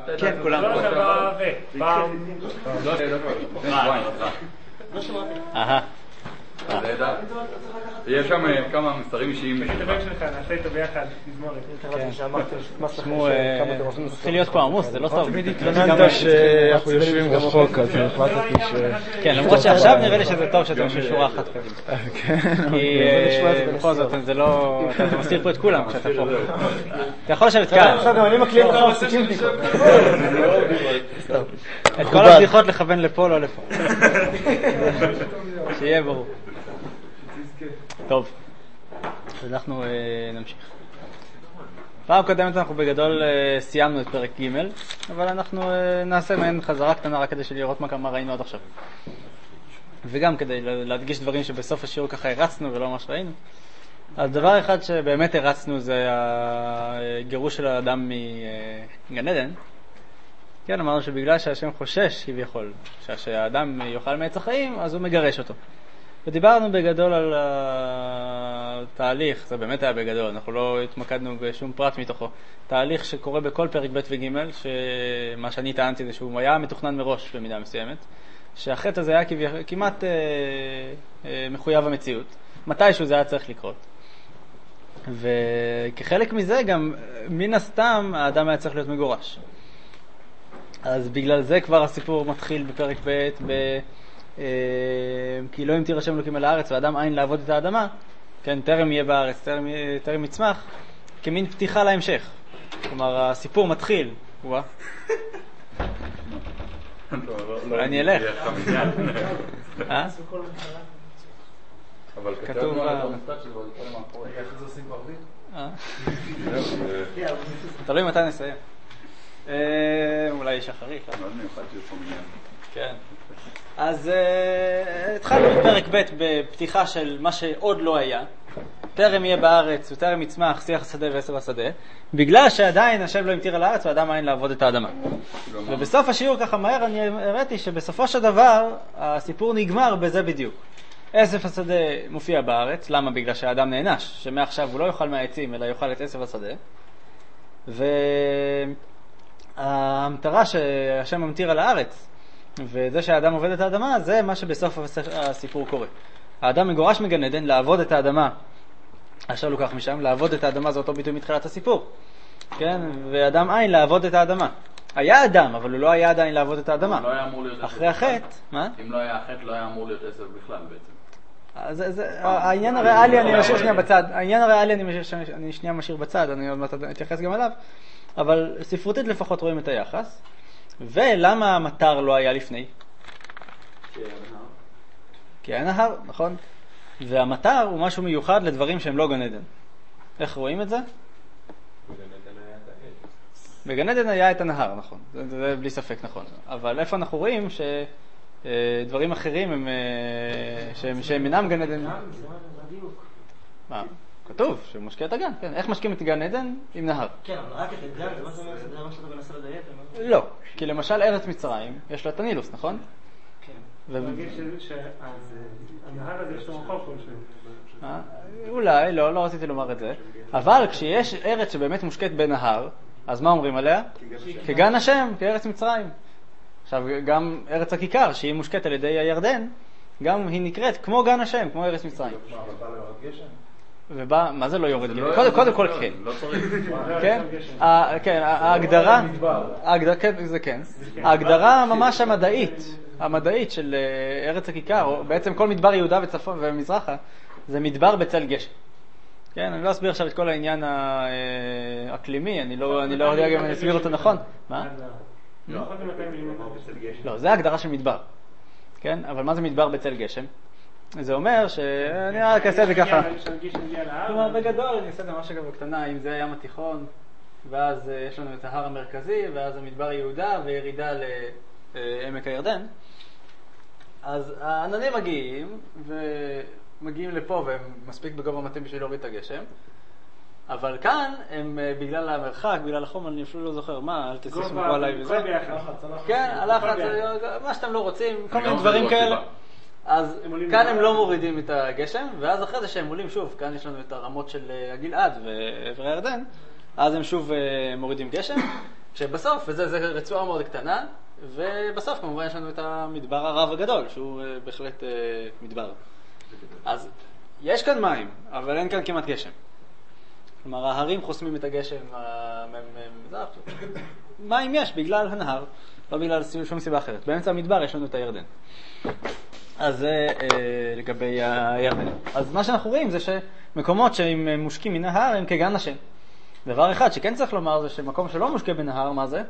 כן, כולם. יש שם כמה מסרים אישיים. נעשה איתו ביחד, תזמורת. תשמעו, מתחיל להיות פה עמוס, זה לא טוב. התלוננת שאנחנו יושבים רחוק, אז החלטתי ש... כן, למרות שעכשיו נראה לי שזה טוב שאתם יושבים שורה אחת קדימה. כן, כי בכל זאת, זה לא... אתה מסתיר פה את כולם כשאתה פה. אתה יכול לשבת כאן. בסדר, אני מקליט לך מפסיקים בדיקות. את כל הבדיחות לכוון לפה, לא לפה. שיהיה ברור. טוב, אז אנחנו נמשיך. פעם קודמת אנחנו בגדול סיימנו את פרק ג', אבל אנחנו נעשה מעין חזרה קטנה רק כדי לראות מה ראינו עד עכשיו. וגם כדי להדגיש דברים שבסוף השיעור ככה הרצנו ולא מה שראינו. אז דבר אחד שבאמת הרצנו זה הגירוש של האדם מגן עדן. כן, אמרנו שבגלל שהשם חושש כביכול שהאדם יאכל מעץ החיים, אז הוא מגרש אותו. ודיברנו בגדול על התהליך, זה באמת היה בגדול, אנחנו לא התמקדנו בשום פרט מתוכו. תהליך שקורה בכל פרק ב' וג', שמה שאני טענתי זה שהוא היה מתוכנן מראש במידה מסוימת, שהחטא הזה היה כמעט מחויב המציאות, מתישהו זה היה צריך לקרות. וכחלק מזה גם מן הסתם האדם היה צריך להיות מגורש. אז בגלל זה כבר הסיפור מתחיל בפרק ב' כי לא אם תירשם אלוקים על הארץ ואדם אין לעבוד את האדמה, כן, טרם יהיה בארץ, טרם יצמח, כמין פתיחה להמשך. כלומר, הסיפור מתחיל. אני אלך. אבל כתוב איך זה עושים בערבית? תלוי מתי נסיים. אולי שחרית. מאוד מיוחד שיש פה מניין. כן. אז התחלנו בפרק ב' בפתיחה של מה שעוד לא היה. טרם יהיה בארץ וטרם יצמח שיח השדה ועשב השדה, בגלל שעדיין השם לא המטיר על הארץ ואדם אין לעבוד את האדמה. ובסוף השיעור ככה מהר אני הראיתי שבסופו של דבר הסיפור נגמר בזה בדיוק. עשב השדה מופיע בארץ, למה? בגלל שהאדם נענש, שמעכשיו הוא לא יאכל מהעצים אלא יאכל את עשב השדה. והמטרה שהשם ממטיר על הארץ וזה שהאדם עובד את האדמה, זה מה שבסוף הסיפור קורה. האדם מגורש מגן עדן לעבוד את האדמה. עכשיו לוקח משם, לעבוד את האדמה זה אותו ביטוי מתחילת הסיפור. כן? ואדם אין לעבוד את האדמה. היה אדם, אבל הוא לא היה עדיין לעבוד את האדמה. לא היה אמור להיות אחרי החטא, מה? אם לא היה החטא, לא היה אמור להיות עשב בכלל בעצם. העניין הריאלי אני משאיר שנייה בצד. העניין הריאלי אני שנייה משאיר בצד, אני עוד מעט אתייחס גם עליו. אבל ספרותית לפחות רואים את היחס. ולמה המטר לא היה לפני? כי היה נהר, נכון? והמטר הוא משהו מיוחד לדברים שהם לא גן עדן. איך רואים את זה? בגן עדן היה את הנהר, נכון. זה בלי ספק נכון. אבל איפה אנחנו רואים שדברים אחרים הם שהם אינם גן עדן? מה? כתוב שמשקיע את הגן, כן. איך משקיעים את גן עדן? עם נהר. כן, אבל רק את הגן, זה מה שאתה מנסה לדייק? לא, כי למשל ארץ מצרים, יש לה את הנילוס, נכון? כן. להגיד שהנהר הזה יש לו רחוב כלשהו. אולי, לא רציתי לומר את זה. אבל כשיש ארץ שבאמת מושקעת בנהר, אז מה אומרים עליה? כגן השם, כארץ מצרים. עכשיו, גם ארץ הכיכר, שהיא מושקעת על ידי הירדן, גם היא נקראת כמו גן השם, כמו ארץ מצרים. ובא, מה זה לא יורד גשם? קודם כל כן. לא צריך. כן, ההגדרה, זה כן. ההגדרה ממש המדעית של ארץ הכיכר, בעצם כל מדבר יהודה וצפון ומזרחה, זה מדבר בצל גשם. כן, אני לא אסביר עכשיו את כל העניין האקלימי, אני לא יודע גם אם אני אסביר אותו נכון. מה? לא, זה ההגדרה של מדבר. כן, אבל מה זה מדבר בצל גשם? זה אומר שאני רק אעשה את זה ככה. כלומר, בגדול אני אעשה את זה ממש בקטנה, אם זה הים התיכון, ואז יש לנו את ההר המרכזי, ואז המדבר יהודה וירידה לעמק הירדן. אז העננים מגיעים לפה והם מספיק בגובה מתאים בשביל להוריד את הגשם. אבל כאן הם בגלל המרחק, בגלל החום, אני אפילו לא זוכר מה, אל תשימו עליי וזה. כן, הלחץ, מה שאתם לא רוצים, כל מיני דברים כאלה. אז כאן הם לא מורידים את הגשם, ואז אחרי זה שהם עולים שוב, כאן יש לנו את הרמות של הגלעד ועבר הירדן, אז הם שוב מורידים גשם, שבסוף, וזה רצועה מאוד קטנה, ובסוף כמובן יש לנו את המדבר הרב הגדול, שהוא בהחלט מדבר. אז יש כאן מים, אבל אין כאן כמעט גשם. כלומר, ההרים חוסמים את הגשם, מים יש בגלל הנהר, לא בגלל שום סיבה אחרת. באמצע המדבר יש לנו את הירדן. אז זה לגבי הירדן. אז מה שאנחנו רואים זה שמקומות שהם מושקים מן ההר הם כגן השם. דבר אחד שכן צריך לומר זה שמקום שלא מושקע בנהר, מה זה?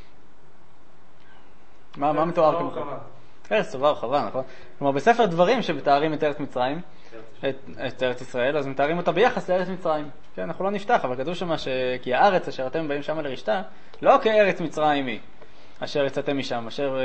מה מתואר כמובן? ארץ טובה ורחבה, נכון? כלומר, בספר דברים שמתארים את ארץ מצרים, את ארץ ישראל, אז מתארים אותה ביחס לארץ מצרים. כן, אנחנו לא נפתח, אבל כתוב שמה כי הארץ אשר אתם באים שם לרשתה, לא כארץ מצרים היא, אשר יצאתם משם, אשר...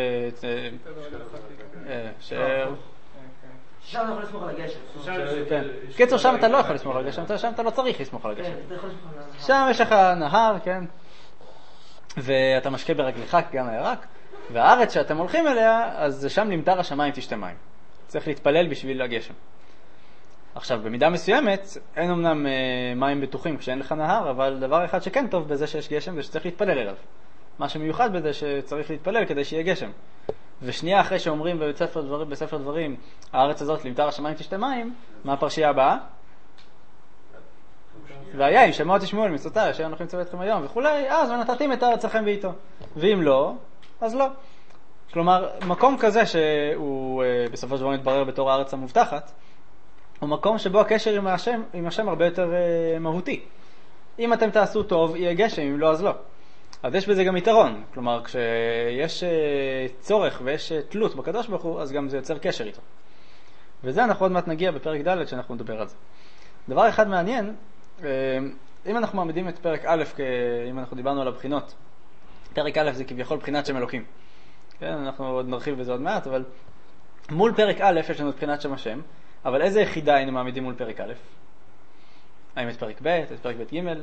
שם אתה יכול לסמוך על הגשם. כן. קיצור, שם אתה לא יכול לסמוך על הגשם, שם אתה לא צריך לסמוך על הגשם. שם יש לך נהר, כן? ואתה משקה ברגלך גם הירק, והארץ שאתם הולכים אליה, אז שם למטר השמיים תשתה מים. צריך להתפלל בשביל הגשם. עכשיו, במידה מסוימת, אין אמנם מים בטוחים כשאין לך נהר, אבל דבר אחד שכן טוב בזה שיש גשם זה שצריך להתפלל אליו. מה שמיוחד בזה שצריך להתפלל כדי שיהיה גשם. ושנייה אחרי שאומרים בספר דברים, הארץ הזאת למטר השמיים תשתה מים, מה הפרשייה הבאה? והיה אם שמוע תשמעו על מצוותיי אשר אנוכי מצווה אתכם היום וכולי, אז ונתתם את הארץ לכם ואיתו. ואם לא, אז לא. כלומר, מקום כזה שהוא בסופו של דבר מתברר בתור הארץ המובטחת, הוא מקום שבו הקשר עם השם הרבה יותר מהותי. אם אתם תעשו טוב, יהיה גשם, אם לא, אז לא. אז יש בזה גם יתרון. כלומר, כשיש צורך ויש תלות בקדוש ברוך הוא, אז גם זה יוצר קשר איתו. וזה אנחנו עוד מעט נגיע בפרק ד' שאנחנו נדבר על זה. דבר אחד מעניין, אם אנחנו מעמידים את פרק א', אם אנחנו דיברנו על הבחינות, פרק א' זה כביכול בחינת שם אלוקים. כן, אנחנו עוד נרחיב בזה עוד מעט, אבל מול פרק א' יש לנו את בחינת שם השם, אבל איזה יחידה היינו מעמידים מול פרק א'? האם את פרק ב', את פרק ב' ג'?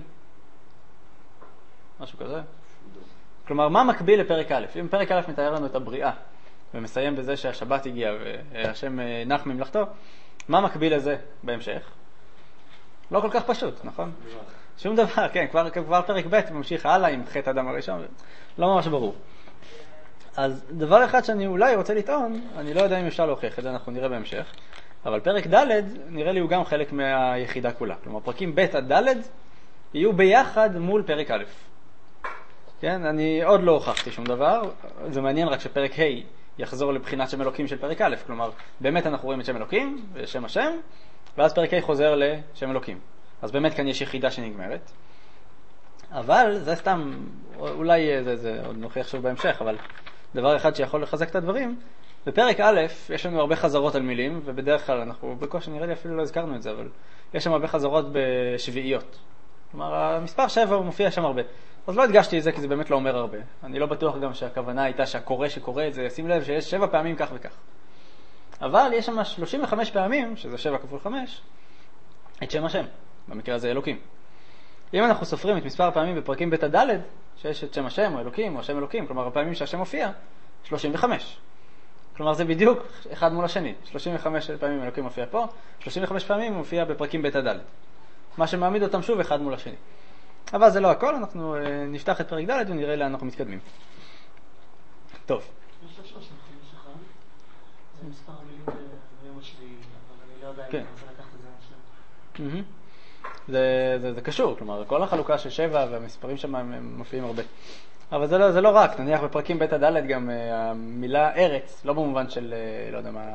משהו כזה? כלומר, מה מקביל לפרק א'? אם פרק א' מתאר לנו את הבריאה, ומסיים בזה שהשבת הגיע והשם נח ממלאכתו, מה מקביל לזה בהמשך? לא כל כך פשוט, נכון? שום דבר, כן, כבר פרק ב' ממשיך הלאה עם חטא האדם הראשון, לא ממש ברור. אז דבר אחד שאני אולי רוצה לטעון, אני לא יודע אם אפשר להוכיח את זה, אנחנו נראה בהמשך, אבל פרק ד' נראה לי הוא גם חלק מהיחידה כולה. כלומר, פרקים ב' עד ד' יהיו ביחד מול פרק א'. כן, אני עוד לא הוכחתי שום דבר, זה מעניין רק שפרק ה' יחזור לבחינת שם אלוקים של פרק א', כלומר, באמת אנחנו רואים את שם אלוקים ושם השם, ואז פרק ה' חוזר לשם אלוקים. אז באמת כאן יש יחידה שנגמרת. אבל זה סתם, אולי זה עוד נוכיח שוב בהמשך, אבל דבר אחד שיכול לחזק את הדברים, בפרק א' יש לנו הרבה חזרות על מילים, ובדרך כלל אנחנו בקושי נראה לי אפילו לא הזכרנו את זה, אבל יש שם הרבה חזרות בשביעיות. כלומר, המספר 7 הוא מופיע שם הרבה. אז לא הדגשתי את זה כי זה באמת לא אומר הרבה. אני לא בטוח גם שהכוונה הייתה שהקורא שקורא את זה ישים לב שיש 7 פעמים כך וכך. אבל יש שם 35 פעמים, שזה 7 כפול 5, את שם השם. במקרה הזה אלוקים. אם אנחנו סופרים את מספר הפעמים בפרקים ב' עד ד' שיש את שם השם או אלוקים או שם אלוקים, כלומר הפעמים שהשם מופיע, 35. כלומר זה בדיוק אחד מול השני. 35 פעמים אלוקים מופיע פה, 35 פעמים מופיע בפרקים ב' עד ד'. מה שמעמיד אותם שוב אחד מול השני. אבל זה לא הכל, אנחנו נפתח את פרק ד' ונראה לאן אנחנו מתקדמים. טוב. יש עוד 35 אחד. זה מספר המילים ביום השביעי, אבל אני לא יודע אם אני רוצה לקחת את זה מהשם. זה קשור, כלומר, כל החלוקה של 7 והמספרים שם הם מופיעים הרבה. אבל זה לא רק, נניח בפרקים ב' עד ד' גם המילה ארץ, לא במובן של, לא יודע מה,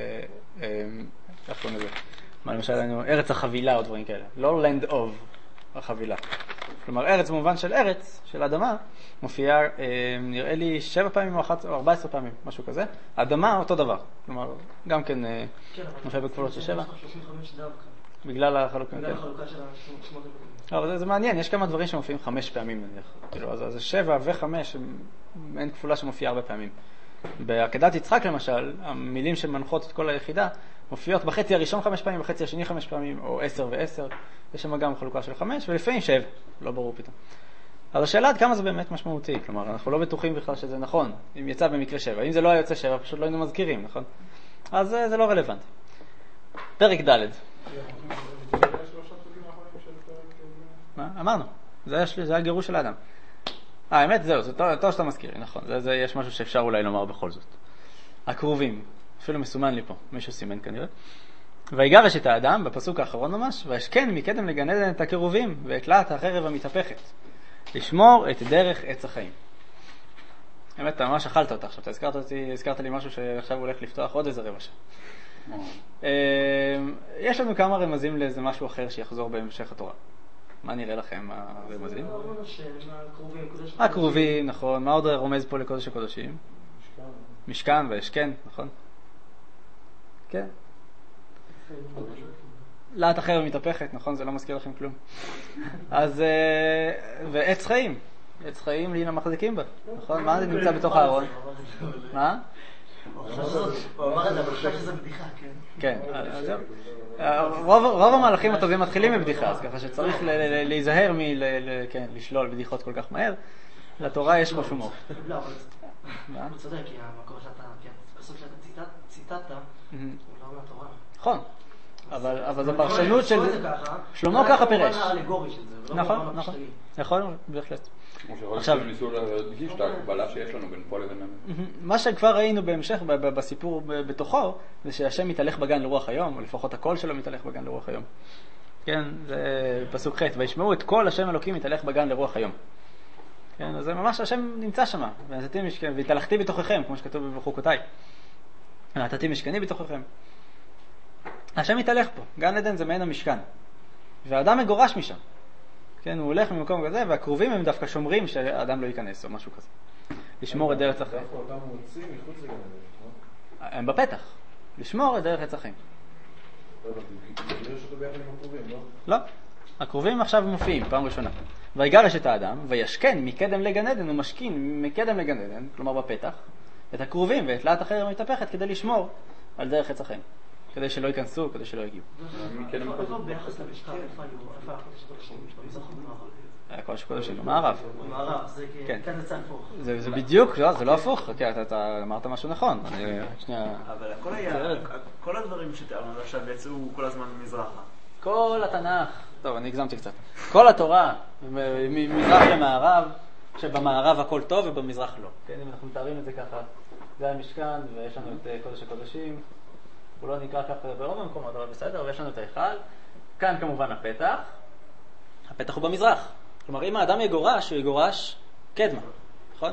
איך קוראים לזה? מה למשל, ארץ החבילה או דברים כאלה. לא land of החבילה. כלומר, ארץ במובן של ארץ, של אדמה, מופיעה, נראה לי 7 פעמים או 14 פעמים, משהו כזה. אדמה אותו דבר. כלומר, גם כן מופיע בכפולות של 7. בגלל החלוקה. בגלל החלוקה של השמות הקודמים. אבל זה מעניין, יש כמה דברים שמופיעים 5 פעמים נניח. כאילו, אז 7 ו5, אין כפולה שמופיעה הרבה פעמים. בעקדת יצחק למשל, המילים שמנחות את כל היחידה, מופיעות בחצי הראשון 5 פעמים, בחצי השני 5 פעמים, או 10 ו10. יש שם גם חלוקה של 5, ולפעמים 7, לא ברור פתאום. אז השאלה עד כמה זה באמת משמעותי, כלומר, אנחנו לא בטוחים בכלל שזה נכון, אם יצא במקרה 7. אם זה לא היה יוצא 7, פשוט לא היינו מזכירים, נכון? אז זה לא רלוונטי. פרק ד'. מה? אמרנו, זה הגירוש של האדם. האמת, זהו, זה טוב שאתה מזכיר, נכון. יש משהו שאפשר אולי לומר בכל זאת. הקרובים, אפילו מסומן לי פה, מישהו סימן כנראה. ויגרש את האדם, בפסוק האחרון ממש, וישכן מקדם לגן עדן את הקרובים, והתלת החרב המתהפכת, לשמור את דרך עץ החיים. האמת, אתה ממש אכלת אותה עכשיו, אתה הזכרת לי משהו שעכשיו הוא הולך לפתוח עוד איזה רבע שעה. יש לנו כמה רמזים לאיזה משהו אחר שיחזור בהמשך התורה. מה נראה לכם הרמזים? הקרובים, נכון. מה עוד רומז פה לקודש הקודשים? משכן וישכן, נכון? כן. לאט החרב מתהפכת, נכון? זה לא מזכיר לכם כלום. אז, ועץ חיים. עץ חיים לינה מחזיקים בה, נכון? מה זה נמצא בתוך הארון? מה? הוא אמר את זה, אבל חושב שזה בדיחה, כן? כן, אז זהו. רוב המהלכים הטובים מתחילים מבדיחה, אז ככה שצריך להיזהר לשלול בדיחות כל כך מהר. לתורה יש משהו מור. לא, אבל הוא צודק, כי המקור שאתה, בסוף שאתה ציטטת, הוא לא מהתורה. נכון, אבל זו פרשנות של שלמה ככה פירש. זה האלגורי של זה, ולא נכון, נכון, נכון, בהחלט. עכשיו ניסו להדגיש את ההקבלה שיש לנו בין פה לבין מה שכבר ראינו בהמשך בסיפור בתוכו זה שהשם מתהלך בגן לרוח היום, או לפחות הקול שלו מתהלך בגן לרוח היום. כן, זה פסוק ח' וישמעו את כל השם אלוקים מתהלך בגן לרוח היום. כן, אז זה ממש השם נמצא שם. והתהלכתי בתוככם, כמו שכתוב בחוקותיי. נתתי משכני בתוככם. השם מתהלך פה. גן עדן זה מעין המשכן. והאדם מגורש משם. כן, הוא הולך ממקום כזה, והקרובים הם דווקא שומרים שהאדם לא ייכנס או משהו כזה. לשמור את דרך החיים. אותם מוצאים מחוץ לגן עדן, הם בפתח. לשמור את דרך החיים. יש אותו ביחד עם הקרובים, לא? לא. הקרובים עכשיו מופיעים, פעם ראשונה. ויגרש את האדם, וישכן מקדם לגן עדן, הוא משכין מקדם לגן עדן, כלומר בפתח, את הקרובים ואת לאט החרב המתהפכת כדי לשמור על דרך עץ החיים. כדי שלא ייכנסו, כדי שלא יגיעו. איפה ביחס למשכן, איפה הקודש הקודשים? במזרח או במערב? הקודש הקודשים במערב. במערב, זה כאן לצד הפוך. זה בדיוק, זה לא הפוך, אתה אמרת משהו נכון. אבל כל הדברים שתיארנו עכשיו יצאו כל הזמן מזרחה. כל התנ"ך, טוב, אני הגזמתי קצת. כל התורה, ממזרח למערב, שבמערב הכל טוב ובמזרח לא. כן, אם אנחנו מתארים את זה ככה, זה המשכן ויש לנו את קודש הקודשים. הוא לא נקרא ככה ברוב המקומות, אבל בסדר, ויש לנו את ההיכל. כאן כמובן הפתח. הפתח הוא במזרח. כלומר, אם האדם יגורש, הוא יגורש קדמה, נכון?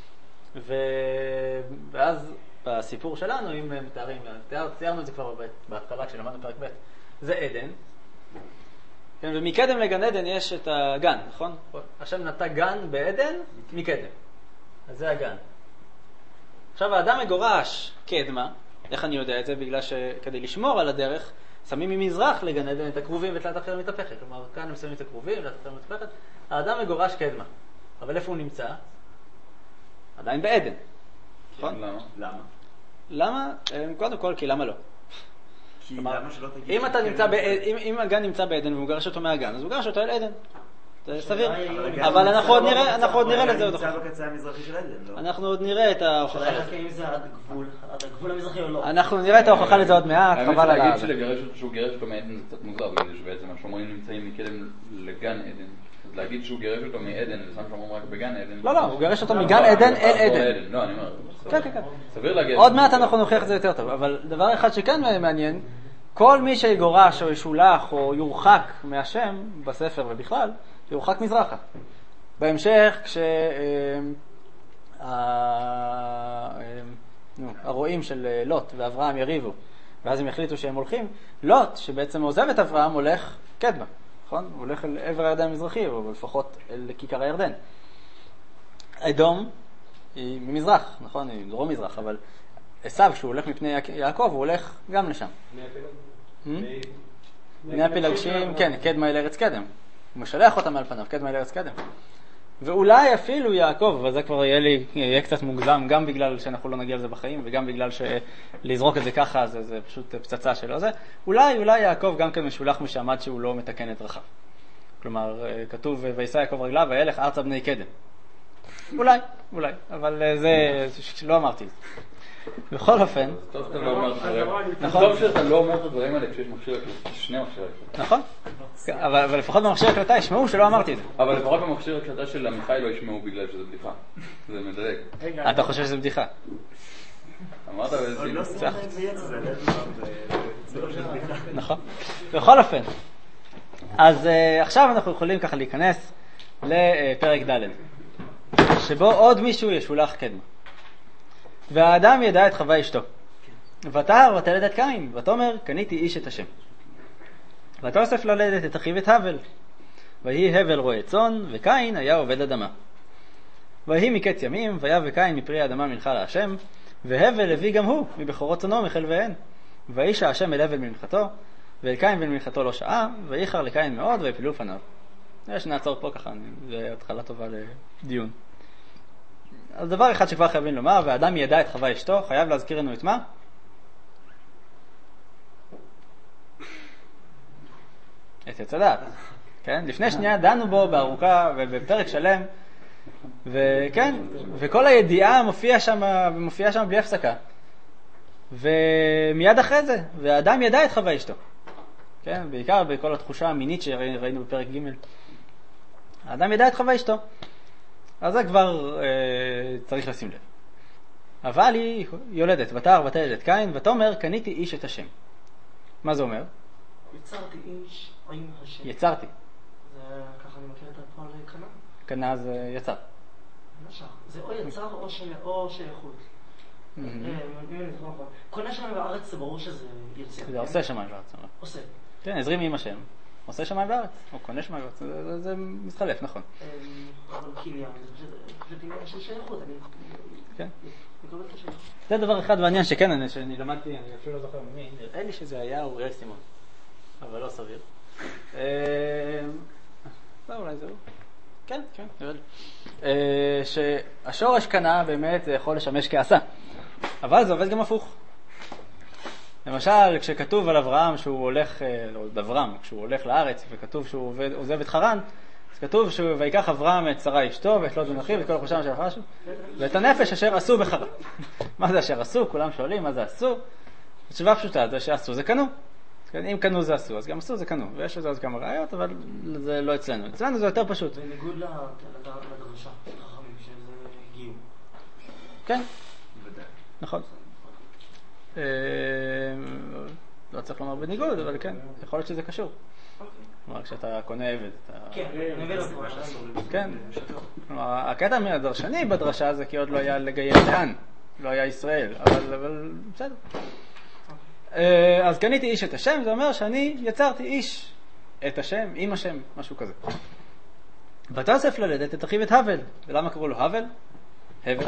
ואז בסיפור שלנו, אם מתארים, ציירנו את זה כבר בהתחלה כשלמדנו פרק ב', זה עדן. כן, ומקדם לגן עדן יש את הגן, נכון? השם נטע גן בעדן מקדם. אז זה הגן. עכשיו האדם מגורש קדמה. איך אני יודע את זה? בגלל שכדי לשמור על הדרך, שמים ממזרח לגן עדן את הקרובים ואת לאט החרב מתהפכת. כלומר, כאן הם שמים את הקרובים, לאט החרב מתהפכת. האדם מגורש קדמה. אבל איפה הוא נמצא? עדיין בעדן. נכון? למה? למה? קודם כל, כי למה לא? כי למה שלא תגיד... אם הגן נמצא בעדן והוא גרש אותו מהגן, אז הוא גרש אותו אל עדן. זה סביר. אבל אנחנו עוד נראה לזה עוד אחר. נמצא בקצה המזרחי של עדן, לא? אנחנו עוד נראה את ההוכחה לזה. אם זה עד הגבול המזרחי או לא. אנחנו נראה את ההוכחה לזה עוד מעט, חבל על האמת שלהגיד שהוא גירש אותו מעדן זה קצת מוזר, בגלל שבעצם השומרים נמצאים מקדם לגן עדן. אז להגיד שהוא גירש אותו מעדן, זה שם שומרים רק בגן עדן. לא, הוא גירש אותו מגן עדן אל עדן. לא, אני אומר. כן. סביר להגיד. עוד מעט אנחנו נוכיח את זה יותר טוב, אבל דבר אחד שכן מעניין, כל מי שיגורש או ישולח או יורחק מהשם בספר ובכלל, יורחק מזרחה. בהמשך, הרועים של לוט ואברהם יריבו, ואז הם החליטו שהם הולכים, לוט, שבעצם עוזב את אברהם, הולך קדמה, נכון? הוא הולך אל עבר הירדן המזרחי, או לפחות אל כיכר הירדן. אדום היא ממזרח, נכון? היא דרום מזרח, אבל עשיו, כשהוא הולך מפני יעקב, הוא הולך גם לשם. בני הפילגשים, כן, קדמה אל ארץ קדם. הוא משלח אותם על פניו, קדמה אל ארץ קדם. ואולי אפילו יעקב, אבל זה כבר יהיה קצת מוגזם, גם בגלל שאנחנו לא נגיע לזה בחיים, וגם בגלל שלזרוק את זה ככה, זה פשוט פצצה שלו. אולי יעקב גם כן משולח משעמד שהוא לא מתקן את דרכיו. כלומר, כתוב, וישא יעקב רגליו, וילך ארצה בני קדם. אולי, אבל זה, לא אמרתי. בכל אופן, טוב שאתה לא אומר טוב שאתה לא אומר את הדברים האלה כשיש מכשיר הקלטה, שני מכשירי הקלטה. נכון, אבל לפחות במכשיר הקלטה ישמעו שלא אמרתי את זה. אבל לפחות במכשיר הקלטה של עמיחי לא ישמעו בגלל שזה בדיחה. זה מדלג. אתה חושב שזה בדיחה? אמרת באיזה עוד לא סתם בייץ זה, זה לא של בדיחה. נכון. בכל אופן, אז עכשיו אנחנו יכולים ככה להיכנס לפרק ד' שבו עוד מישהו ישולח קדמה. והאדם ידע את חווה אשתו. ותער ותלד את קין, ותאמר קניתי איש את השם. ותאסף ללדת את אחיו את הבל. ויהי הבל רועה צאן, וקין היה עובד אדמה. ויהי מקץ ימים, ויבא קין מפרי האדמה מנחה להשם, והבל הביא גם הוא מבכורות צאנו מחלביהן. וישע השם אל הבל ממנחתו, ואל קין במנחתו לא שעה, ויחר לקין מאוד ויפלו פניו. נעצור פה ככה, זה התחלה טובה לדיון. אז דבר אחד שכבר חייבים לומר, והאדם ידע את חווה אשתו, חייב להזכיר לנו את מה? את עץ הדעת. כן? לפני שנייה דנו בו בארוכה ובפרק שלם, וכן, וכל הידיעה מופיעה שם בלי הפסקה. ומיד אחרי זה, והאדם ידע את חווה אשתו. כן? בעיקר בכל התחושה המינית שראינו בפרק ג'. האדם ידע את חווה אשתו. אז זה כבר צריך לשים לב. אבל היא יולדת, ותער ותלד את קין, ותאמר קניתי איש את השם. מה זה אומר? יצרתי איש עם השם. יצרתי. זה ככה אני מכיר את הפועל קנה. קנה זה יצר. זה או יצר או שייכות. קונה שמיים בארץ זה ברור שזה יוצר. זה עושה שמיים בארץ. עושה. כן, עזרים עם השם. עושה שמיים בארץ, או קונה שמיים בארץ. זה מתחלף, נכון. אבל קניין, זה פשוט עניין של שייכות. כן. מקבל את השייכות. זה דבר אחד מעניין שכן, שאני למדתי, אני אפילו לא זוכר ממי, נראה לי שזה היה אוריאל סימון, אבל לא סביר. לא, אולי זהו. כן, נראה לי. שהשורש קנה באמת יכול לשמש כעשה, אבל זה עובד גם הפוך. למשל, כשכתוב על אברהם שהוא הולך, לא, אברהם, כשהוא הולך לארץ וכתוב שהוא עוזב את חרן, אז כתוב ויקח אברהם את שרה אשתו ואת לוט בן אחיו ואת כל החושם של החשו ואת הנפש אשר עשו בחרן. מה זה אשר עשו? כולם שואלים מה זה עשו? התשובה פשוטה, זה שעשו זה קנו. אם קנו זה עשו, אז גם עשו זה קנו. ויש לזה עוד כמה ראיות, אבל זה לא אצלנו. אצלנו זה יותר פשוט. בניגוד לדרשה של חכמים, שזה הגיעו. כן, נכון. לא צריך לומר בניגוד, אבל כן, יכול להיות שזה קשור. כלומר, כשאתה קונה עבד, אתה... כן, אני מבין אותך. כן. כלומר, הקטע מהדרשני בדרשה זה כי עוד לא היה לגייר לאן. לא היה ישראל, אבל בסדר. אז קניתי איש את השם, זה אומר שאני יצרתי איש את השם, עם השם, משהו כזה. ותאסף ללדת את אחיו את הבל. ולמה קראו לו הבל? הבל.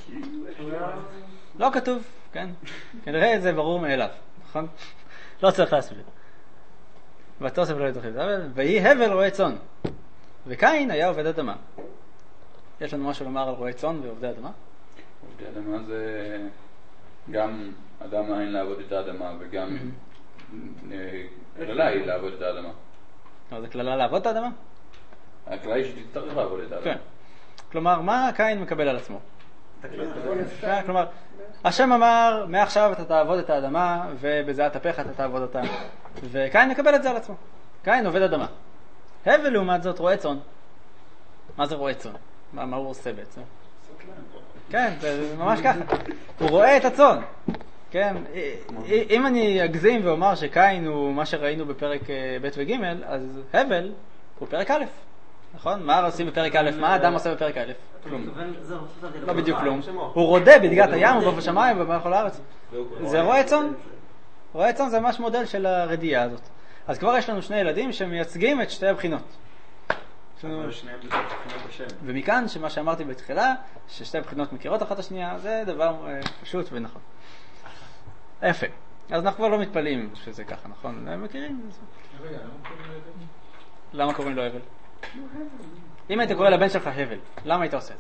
לא כתוב, כן. כנראה זה ברור מאליו, נכון? לא צריך להסביר. ותאסף ללדת את אחיו את הבל, ויהי הבל רועה צאן. וקין היה עובד אדמה. יש לנו משהו לומר על רועה צאן ועובדי אדמה? עובדי אדמה זה גם אדם העין לעבוד את האדמה וגם כללה היא לעבוד את האדמה. זה כללה לעבוד את האדמה? הכללה היא שתצטרך לעבוד את האדמה. כן. כלומר, מה קין מקבל על עצמו? כלומר, השם אמר, מעכשיו אתה תעבוד את האדמה ובזיעת אפיך אתה תעבוד אותה. וקין מקבל את זה על עצמו. קין עובד אדמה. הבל לעומת זאת רועה צאן. מה זה רועה צאן? מה הוא עושה בעצם? כן, זה ממש ככה. הוא רואה את הצאן. כן, אם אני אגזים ואומר שקין הוא מה שראינו בפרק ב' וג', אז הבל הוא פרק א', נכון? מה עושים בפרק א'? מה האדם עושה בפרק א'? כלום. לא בדיוק כלום. הוא רודה בדגת הים ובעוף השמיים ובכל הארץ. זה רועה צאן. רועה צאן זה ממש מודל של הרדיעה הזאת. אז כבר יש לנו שני ילדים שמייצגים את שתי הבחינות. ומכאן שמה שאמרתי בתחילה, ששתי בחינות מכירות אחת השנייה, זה דבר פשוט ונכון. יפה. אז אנחנו כבר לא מתפלאים שזה ככה, נכון? הם מכירים. למה קוראים לו הבל? אם היית קורא לבן שלך הבל, למה היית עושה את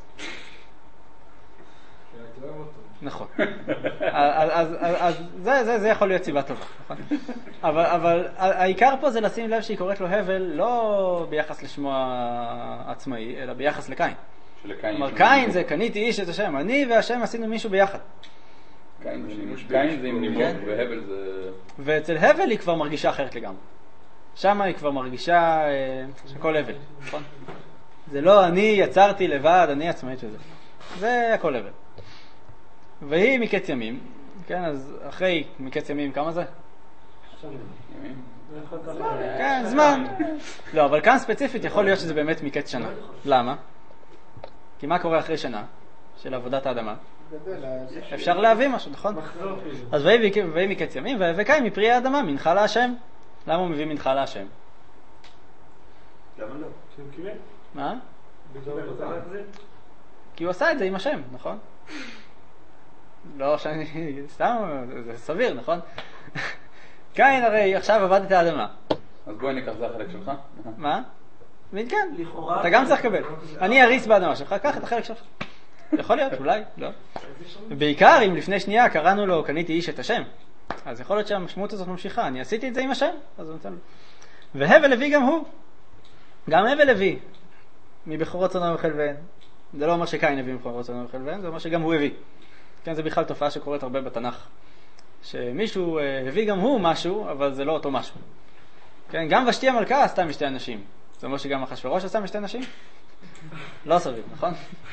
זה? נכון. אז זה יכול להיות סיבה טובה, נכון? אבל העיקר פה זה לשים לב שהיא קוראת לו הבל לא ביחס לשמו העצמאי, אלא ביחס לקין. כלומר, קין זה קניתי איש את השם, אני והשם עשינו מישהו ביחד. קין זה עם נימוק והבל זה... ואצל הבל היא כבר מרגישה אחרת לגמרי. שם היא כבר מרגישה שהכל הבל, נכון? זה לא אני יצרתי לבד, אני עצמאית וזה. זה הכל הבל. והיא מקץ ימים, כן, אז אחרי מקץ ימים כמה זה? כן, זמן. לא, אבל כאן ספציפית יכול להיות שזה באמת מקץ שנה. למה? כי מה קורה אחרי שנה של עבודת האדמה? אפשר להביא משהו, נכון? אז ויהי מקץ ימים, וקין מפרי האדמה, מנחה להשם. למה הוא מביא מנחה להשם? למה לא? מה? כי הוא עשה את זה עם השם, נכון? לא שאני... סתם, זה סביר, נכון? קין הרי עכשיו עבד את האדמה. אז בואי ניקח זה החלק שלך. מה? כן, אתה גם צריך לקבל. אני אריס באדמה שלך, קח את החלק שלך. יכול להיות, אולי, לא. בעיקר אם לפני שנייה קראנו לו קניתי איש את השם, אז יכול להיות שהמשמעות הזאת ממשיכה. אני עשיתי את זה עם השם, אז הוא נותן לו. והבל הביא גם הוא. גם הבל הביא מבכורות צאנו וחלביהן. זה לא אומר שקין הביא מבכורות צאנו וחלביהן, זה אומר שגם הוא הביא. כן, זה בכלל תופעה שקורית הרבה בתנ"ך. שמישהו הביא גם הוא משהו, אבל זה לא אותו משהו. כן, גם ושתי המלכה עשתה משתי אנשים. זה אומר שגם אחשוורוש עשה משתי אנשים? לא סביר, נכון?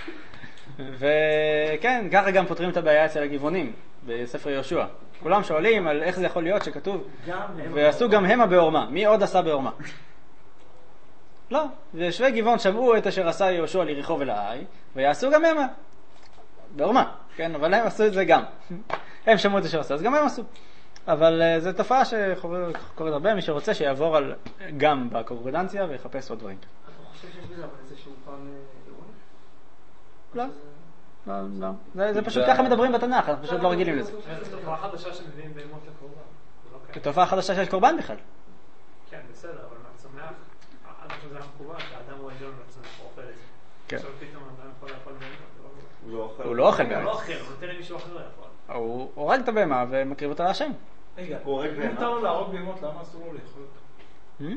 וכן, ככה גם פותרים את הבעיה אצל הגבעונים בספר יהושע. כולם שואלים על איך זה יכול להיות שכתוב ועשו גם המה בעורמה. מי עוד עשה בעורמה? לא, ויושבי גבעון שמעו את אשר עשה יהושע ליריחו ולעי ויעשו גם המה בעורמה, כן, אבל הם עשו את זה גם. הם שמעו את אשר עשה, אז גם הם עשו. אבל זו תופעה שקורית הרבה, מי שרוצה שיעבור על גם בקורדנציה ויחפש עוד דברים. אתה חושב שיש בזה אבל איזשהו פן אירוני? לא. זה פשוט ככה מדברים בתנ"ך, אנחנו פשוט לא רגילים לזה. זו תופעה חדשה שמביאים בהמות לקורבן. תופעה חדשה שיש קורבן בכלל. כן, בסדר, אבל מהצומח, עד עכשיו זה היה מקובל, שהאדם הוא עליון מהצומח, הוא אוכל את זה. כן. עכשיו פתאום האדם יכול לאכול בהמות. הוא לא אוכל הוא בהמה. לא אוכל, הוא נותן למישהו אחר לאכול. הוא הורג את הבהמה ומקריב אותה להשם. רגע, אם מותר לו להרוג בהמות, למה אסור לו לאכול אותה?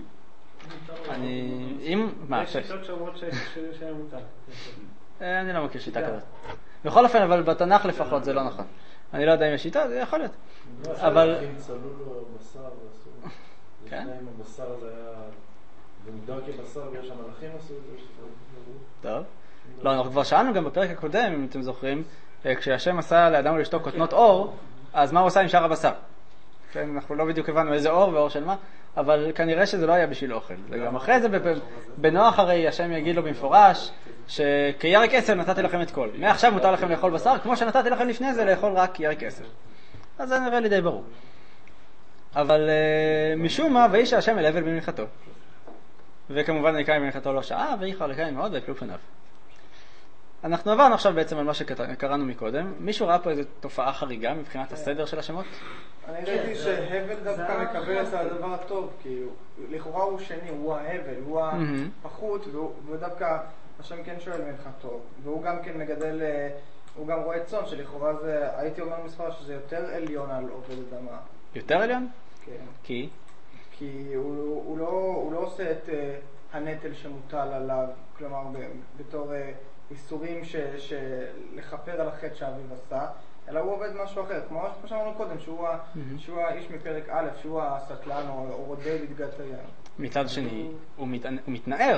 יש שיטות שאומרות שהיה מותר. אני לא מכיר שיטה כזאת. בכל אופן, אבל בתנ"ך לפחות זה לא נכון. אני לא יודע אם יש שיטה, זה יכול להיות. אבל... אם צלו לו בשר ועשו... כן? לפני אם הבשר הזה היה... ומוגדר כבשר ויש המלאכים עשו את זה... טוב. לא, אנחנו כבר שאלנו גם בפרק הקודם, אם אתם זוכרים, כשהשם עשה לאדם לשתות כותנות אור, אז מה הוא עושה עם שאר הבשר? כן, אנחנו לא בדיוק הבנו איזה אור ואור של מה, אבל כנראה שזה לא היה בשביל אוכל. וגם אחרי זה, בנוח הרי השם יגיד לו במפורש, שכירק 10 נתתי לכם את כל. מעכשיו מותר לכם לאכול בשר, כמו שנתתי לכם לפני זה לאכול רק ירק 10. אז זה נראה לי די ברור. אבל משום מה, ואיש השם אל הבל במנחתו. וכמובן נקיים במנחתו לא שעה, ואיחר לקיים מאוד ויקלו פניו. אנחנו עברנו עכשיו בעצם על מה שקראנו מקודם. מישהו ראה פה איזו תופעה חריגה מבחינת הסדר של השמות? אני ראיתי שהבל דווקא מקבל את הדבר הטוב, כי לכאורה הוא שני, הוא ההבל, הוא הפחות, ודווקא השם כן שואל מנחתו, והוא גם כן מגדל, הוא גם רואה צאן, שלכאורה זה, הייתי אומר מספר שזה יותר עליון על עובד אדמה. יותר עליון? כן. כי? כי הוא לא עושה את הנטל שמוטל עליו, כלומר בתור איסורים לכפר על החטא שאביו עשה, אלא הוא עובד משהו אחר, כמו שאמרנו קודם, שהוא האיש מפרק א', שהוא הסטלן או רודד את גת הים. מצד שני, הוא מתנער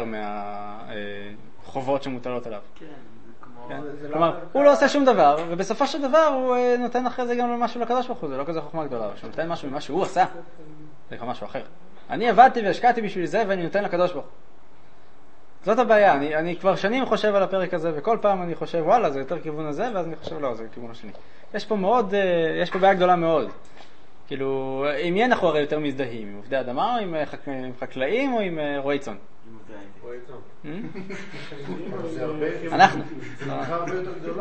מהחובות שמוטלות עליו. כן, כלומר, הוא לא עושה שום דבר, ובסופו של דבר הוא נותן אחרי זה גם משהו לקדוש ברוך הוא, זה לא כזה חוכמה גדולה, שהוא נותן משהו ממה שהוא עשה, זה כבר משהו אחר. אני עבדתי והשקעתי בשביל זה ואני נותן לקדוש ברוך הוא. זאת הבעיה, אני כבר שנים חושב על הפרק הזה, וכל פעם אני חושב, וואלה, זה יותר כיוון הזה, ואז אני חושב, לא, זה כיוון השני. יש פה בעיה גדולה מאוד. כאילו, עם מי אנחנו הרי יותר מזדהים? עם עובדי אדמה, או עם חקלאים, או עם רועי צאן? רועי צאן. אנחנו. זה נקרא הרבה יותר גדולה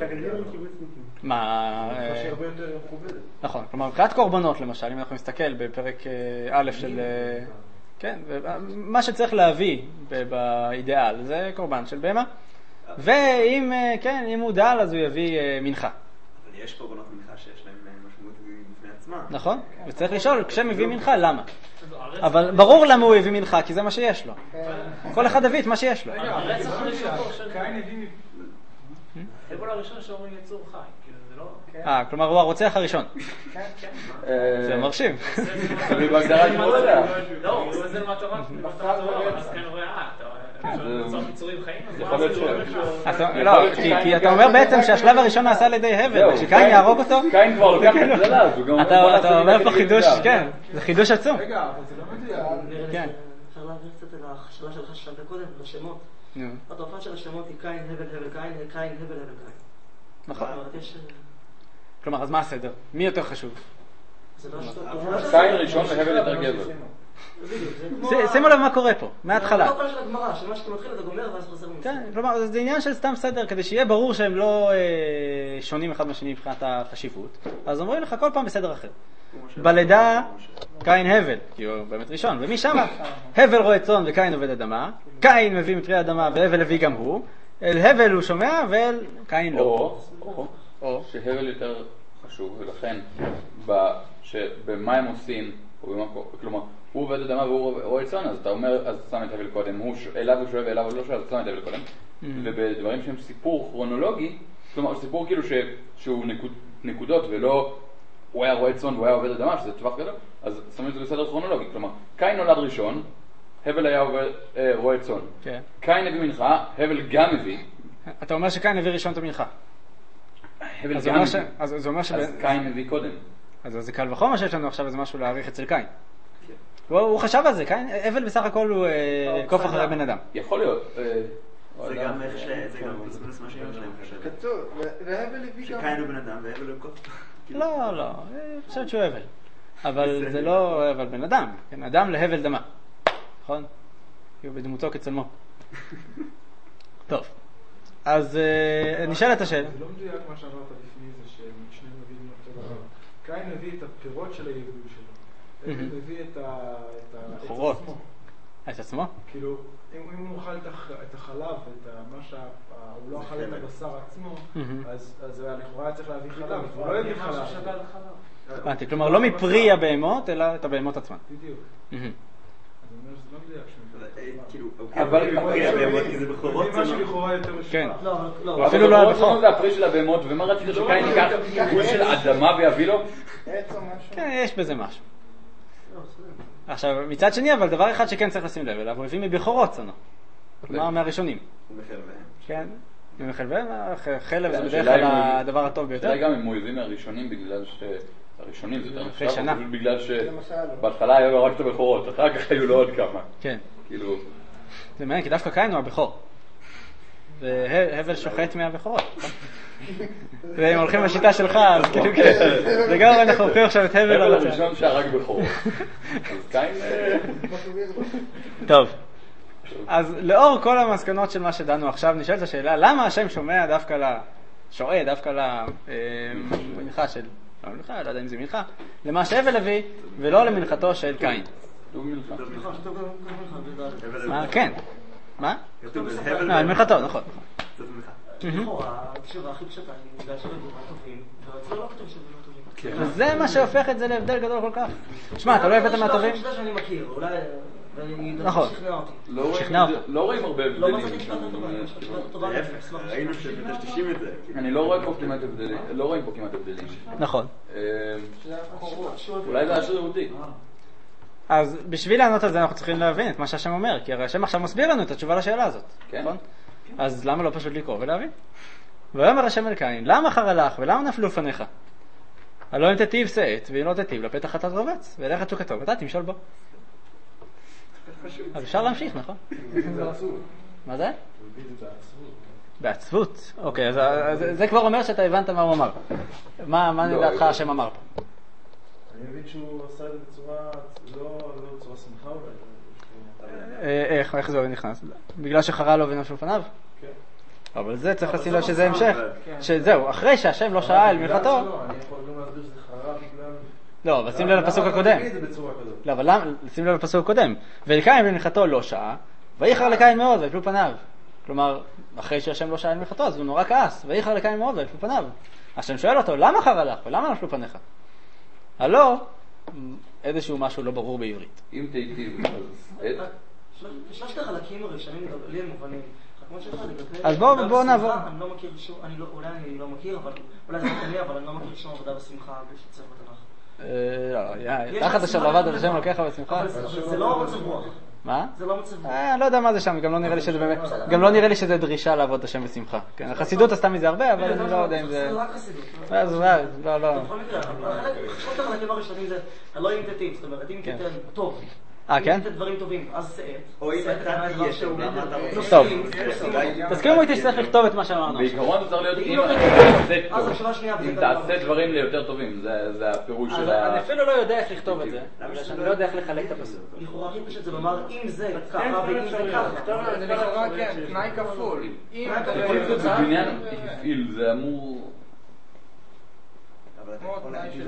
מה? שהיא הרבה יותר מכובדת. נכון, כלומר, מבחינת קורבנות למשל, אם אנחנו נסתכל בפרק א' של... כן, מה שצריך להביא באידאל זה קורבן של בהמה, ואם כן, אם הוא דל אז הוא יביא מנחה. אבל יש קורבנות מנחה שיש להם משמעות בפני עצמה. נכון, וצריך לשאול כשהם מביא מנחה למה. אבל ברור למה הוא הביא מנחה, כי זה מה שיש לו. כל אחד הביא את מה שיש לו. הרצח הראשון, קין הביא... הבל הראשון שאומרים יצור חי, כלומר הוא הרוצח הראשון. זה מרשים. תלוי בהגדרה של רוצח. לא, הוא עושה למטרה, אז כן רואה, אתה רוצה מצורים חיים? יכול להיות לא, כי אתה אומר בעצם שהשלב הראשון נעשה על ידי הבל, וכשקין יהרוג אותו... קין כבר לוקח את זה עליו. אתה אומר פה חידוש, כן, זה חידוש עצום. רגע, אבל זה לא מדויק. כן. אפשר להעביר קצת על השאלה שלך ששאלת קודם, לשמות. התופעה של השמות היא קין, הבל, הבל, קין, קין, הבל, הבל, קין. נכון. כלומר, אז מה הסדר? מי יותר חשוב? קין ראשון והבל יותר גבר. שימו לב מה קורה פה, מההתחלה. זה לא כל של הגמרא, שמה שאתה מתחיל אתה גומר ואז חוזר ממש. כן, כלומר, זה עניין של סתם סדר, כדי שיהיה ברור שהם לא שונים אחד מהשני מבחינת החשיבות. אז אומרים לך כל פעם בסדר אחר. בלידה, קין הבל, כי הוא באמת ראשון, ומשם הבל רואה צאן וקין עובד אדמה, קין מביא מפרי אדמה והבל הביא גם הוא, אל הבל הוא שומע ואל קין לא. או שהבל יותר חשוב, ולכן במה הם עושים, כלומר, הוא עובד אדמה והוא רואה צאן, אז אתה אומר, אז שם את הבל קודם, אליו הוא שואב ואליו הוא לא שואב, אז שם את הבל קודם. ובדברים שהם סיפור כרונולוגי, כלומר, סיפור כאילו שהוא נקודות ולא הוא היה רואה צאן והוא היה עובד אדמה, שזה טווח גדול, אז שמים את זה בסדר כרונולוגי. כלומר, קין נולד ראשון, הבל היה רואה צאן. קין הביא מנחה, הבל גם הביא. אתה אומר שקין הביא ראשון את המנחה. הבל גם הביא. אז קין הביא קודם. אז זה קל וחומר שיש לנו עכשיו איזה משהו להעריך אצל קין. הוא חשב על זה, קין, הבל בסך הכל הוא קוף אחרי בן אדם. יכול להיות. זה גם פספוס מה שאימא שלהם חושבת. כתוב, והבל הביא גם... שקין הוא בן אדם והבל הוא קוף. לא, אני חושבת שהוא הבל. אבל זה לא הבל בן אדם, כן, אדם להבל דמה. נכון? כי הוא בדמותו כצלמו. טוב, אז נשאלת השאלה. זה לא מדויק מה שאמרת לפני זה, ששניהם מביאים אותו דבר. קין מביא את הפירות של היבול שלו. הבל מביא את החורות. עצמו. את עצמו? כאילו, אם הוא אוכל את החלב, הוא לא אכל את הבשר עצמו, אז לכאורה צריך להביא חלב, הוא לא יביא חלב. הבנתי, כלומר לא מפרי הבהמות, אלא את הבהמות עצמן. בדיוק. אז אני אומר שזה לא מדויק כאילו, אבל כי זה בכורות מה שלכאורה יותר משפחה. כן. אפילו לא הבכור. זה הפרי של הבהמות, ומה רצית שקין ייקח גבול של אדמה ויביא לו? כן, יש בזה משהו. עכשיו, מצד שני, אבל דבר אחד שכן צריך לשים לב אליו, הוא הביא מבכורות צאנו. כלומר, מהראשונים. ומחלביהם. כן, ממחלביהם, חלב זה בדרך כלל הדבר הטוב ביותר. זה גם אם הוא הביא מהראשונים בגלל הראשונים זה יותר אחרי שנה. בגלל שבהתחלה היו לו רק את הבכורות, אחר כך היו לו עוד כמה. כן. כאילו... זה מעניין, כי דווקא קין הוא הבכור. והבל שוחט מהבכורות. ואם הולכים לשיטה שלך, אז כאילו כן. זה גם אנחנו הולכים עכשיו את הבל. הבל הראשון שהרג בכורות. אז קין... טוב. אז לאור כל המסקנות של מה שדנו עכשיו, נשאלת השאלה, למה השם שומע דווקא למנחה של... לא מנחה, לא יודע אם זה מנחה, למה שהבל הביא, ולא למנחתו של קין. מה? כן. מה? מנחתו, נכון. לכאורה, התשובה הכי פשוטה, אני יודע שבדברים טובים, ואצלו לא כתוב שבדברים טובים. וזה מה שהופך את זה להבדל גדול כל כך. שמע, אתה לא הבאת מהטובים? זה שאני מכיר, אולי... נכון. לא רואים הרבה הבדלים. לא מצאתי משפט טובה. ראינו שמטשטשים את זה. אני לא רואה פה כמעט הבדלים. לא רואים פה כמעט הבדלים. נכון. אולי זה השרירותי. אז בשביל לענות על זה אנחנו צריכים להבין את מה שהשם אומר, כי הרי השם עכשיו מסביר לנו את התשובה לשאלה הזאת. נכון? אז למה לא פשוט לקרוא ולהבין? ויאמר השם אל קין, למה חרלך ולמה נפלו לפניך? הלא אם תטיב שאת, ואם לא תטיב לפתח אתה תרובץ, ואליך תשוקתו, ואתה תמשול בו. אז אפשר להמשיך, נכון? מה זה? בעצבות. אוקיי, אז זה כבר אומר שאתה הבנת מה הוא אמר. מה לדעתך השם אמר פה? אני מבין שהוא עשה את זה בצורה, לא בצורה שמחה אולי. איך זה נכנס? בגלל שחרה לו ונפלו לפניו? כן. אבל זה צריך לשים לב שזה המשך. שזהו, אחרי שהשם לא שאל מלכתו. אני יכול גם להסביר שזה חרה בגלל... לא, אבל שים לב לפסוק הקודם. לא, אבל שים לב לפסוק הקודם. ולקין מלכתו לא שעה, ואיחר לקין מאוד ויפלו פניו. כלומר, אחרי שהשם לא שאל מלכתו, אז הוא נורא כעס, ואיחר לקין מאוד ויפלו פניו. השם שואל אותו, למה חרה לך ולמה נפלו פניך? הלא, איזשהו משהו לא ברור בעברית. אם תהייתי... שלושת החלקים הראשונים לי הם מובנים. כמו שלך, אז בואו נעבור. אני לא מכיר שום, אולי אני לא מכיר, אבל אולי זה מקומי, אבל אני לא מכיר שום עבודה בשמחה שצריך בתנ"ך. לא, תחת אשר עבד את השם לוקח בשמחה. אבל זה לא מצב רוח. מה? זה לא מצב רוח. אני לא יודע מה זה שם, גם לא נראה לי שזה דרישה לעבוד את השם בשמחה. כן, החסידות עשתה מזה הרבה, אבל אני לא יודע אם זה... זה רק חסידות. לא. בכל מקרה, חלק החלקים הראשונים זה הלא אינטטיב, זאת אומרת, אם תיתן טוב. כן? אם תיתן דברים טובים, אז סעט. או אם אתה תהיה טוב, למה אתה רוצה? טוב, תסכימו איתי שצריך לכתוב את מה שאמרנו. בעיקרון זה צריך להיות אז השאלה השנייה, אם תעשה דברים ליותר טובים, זה הפירוש של אני אפילו לא יודע איך לכתוב את זה, אני לא יודע איך לחלק את הפסוק. לכאורה הכי פשוט זה לומר אם זה ככה ואם זה ככה. זה לכאורה כן, תנאי כפול. זה בניין הפעיל, זה אמור... כמו תנאי של...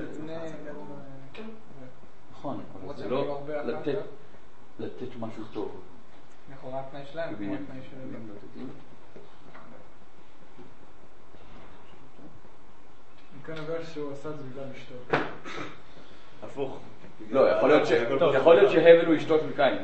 נכון, אבל זה לא לתת משהו טוב. לכאורה תנאי שלהם, כמו תנאי שלהם. אני כאן אומר שהוא עשה את זה בגלל אשתו. הפוך. לא, יכול להיות שהבל הוא אשתו של קין.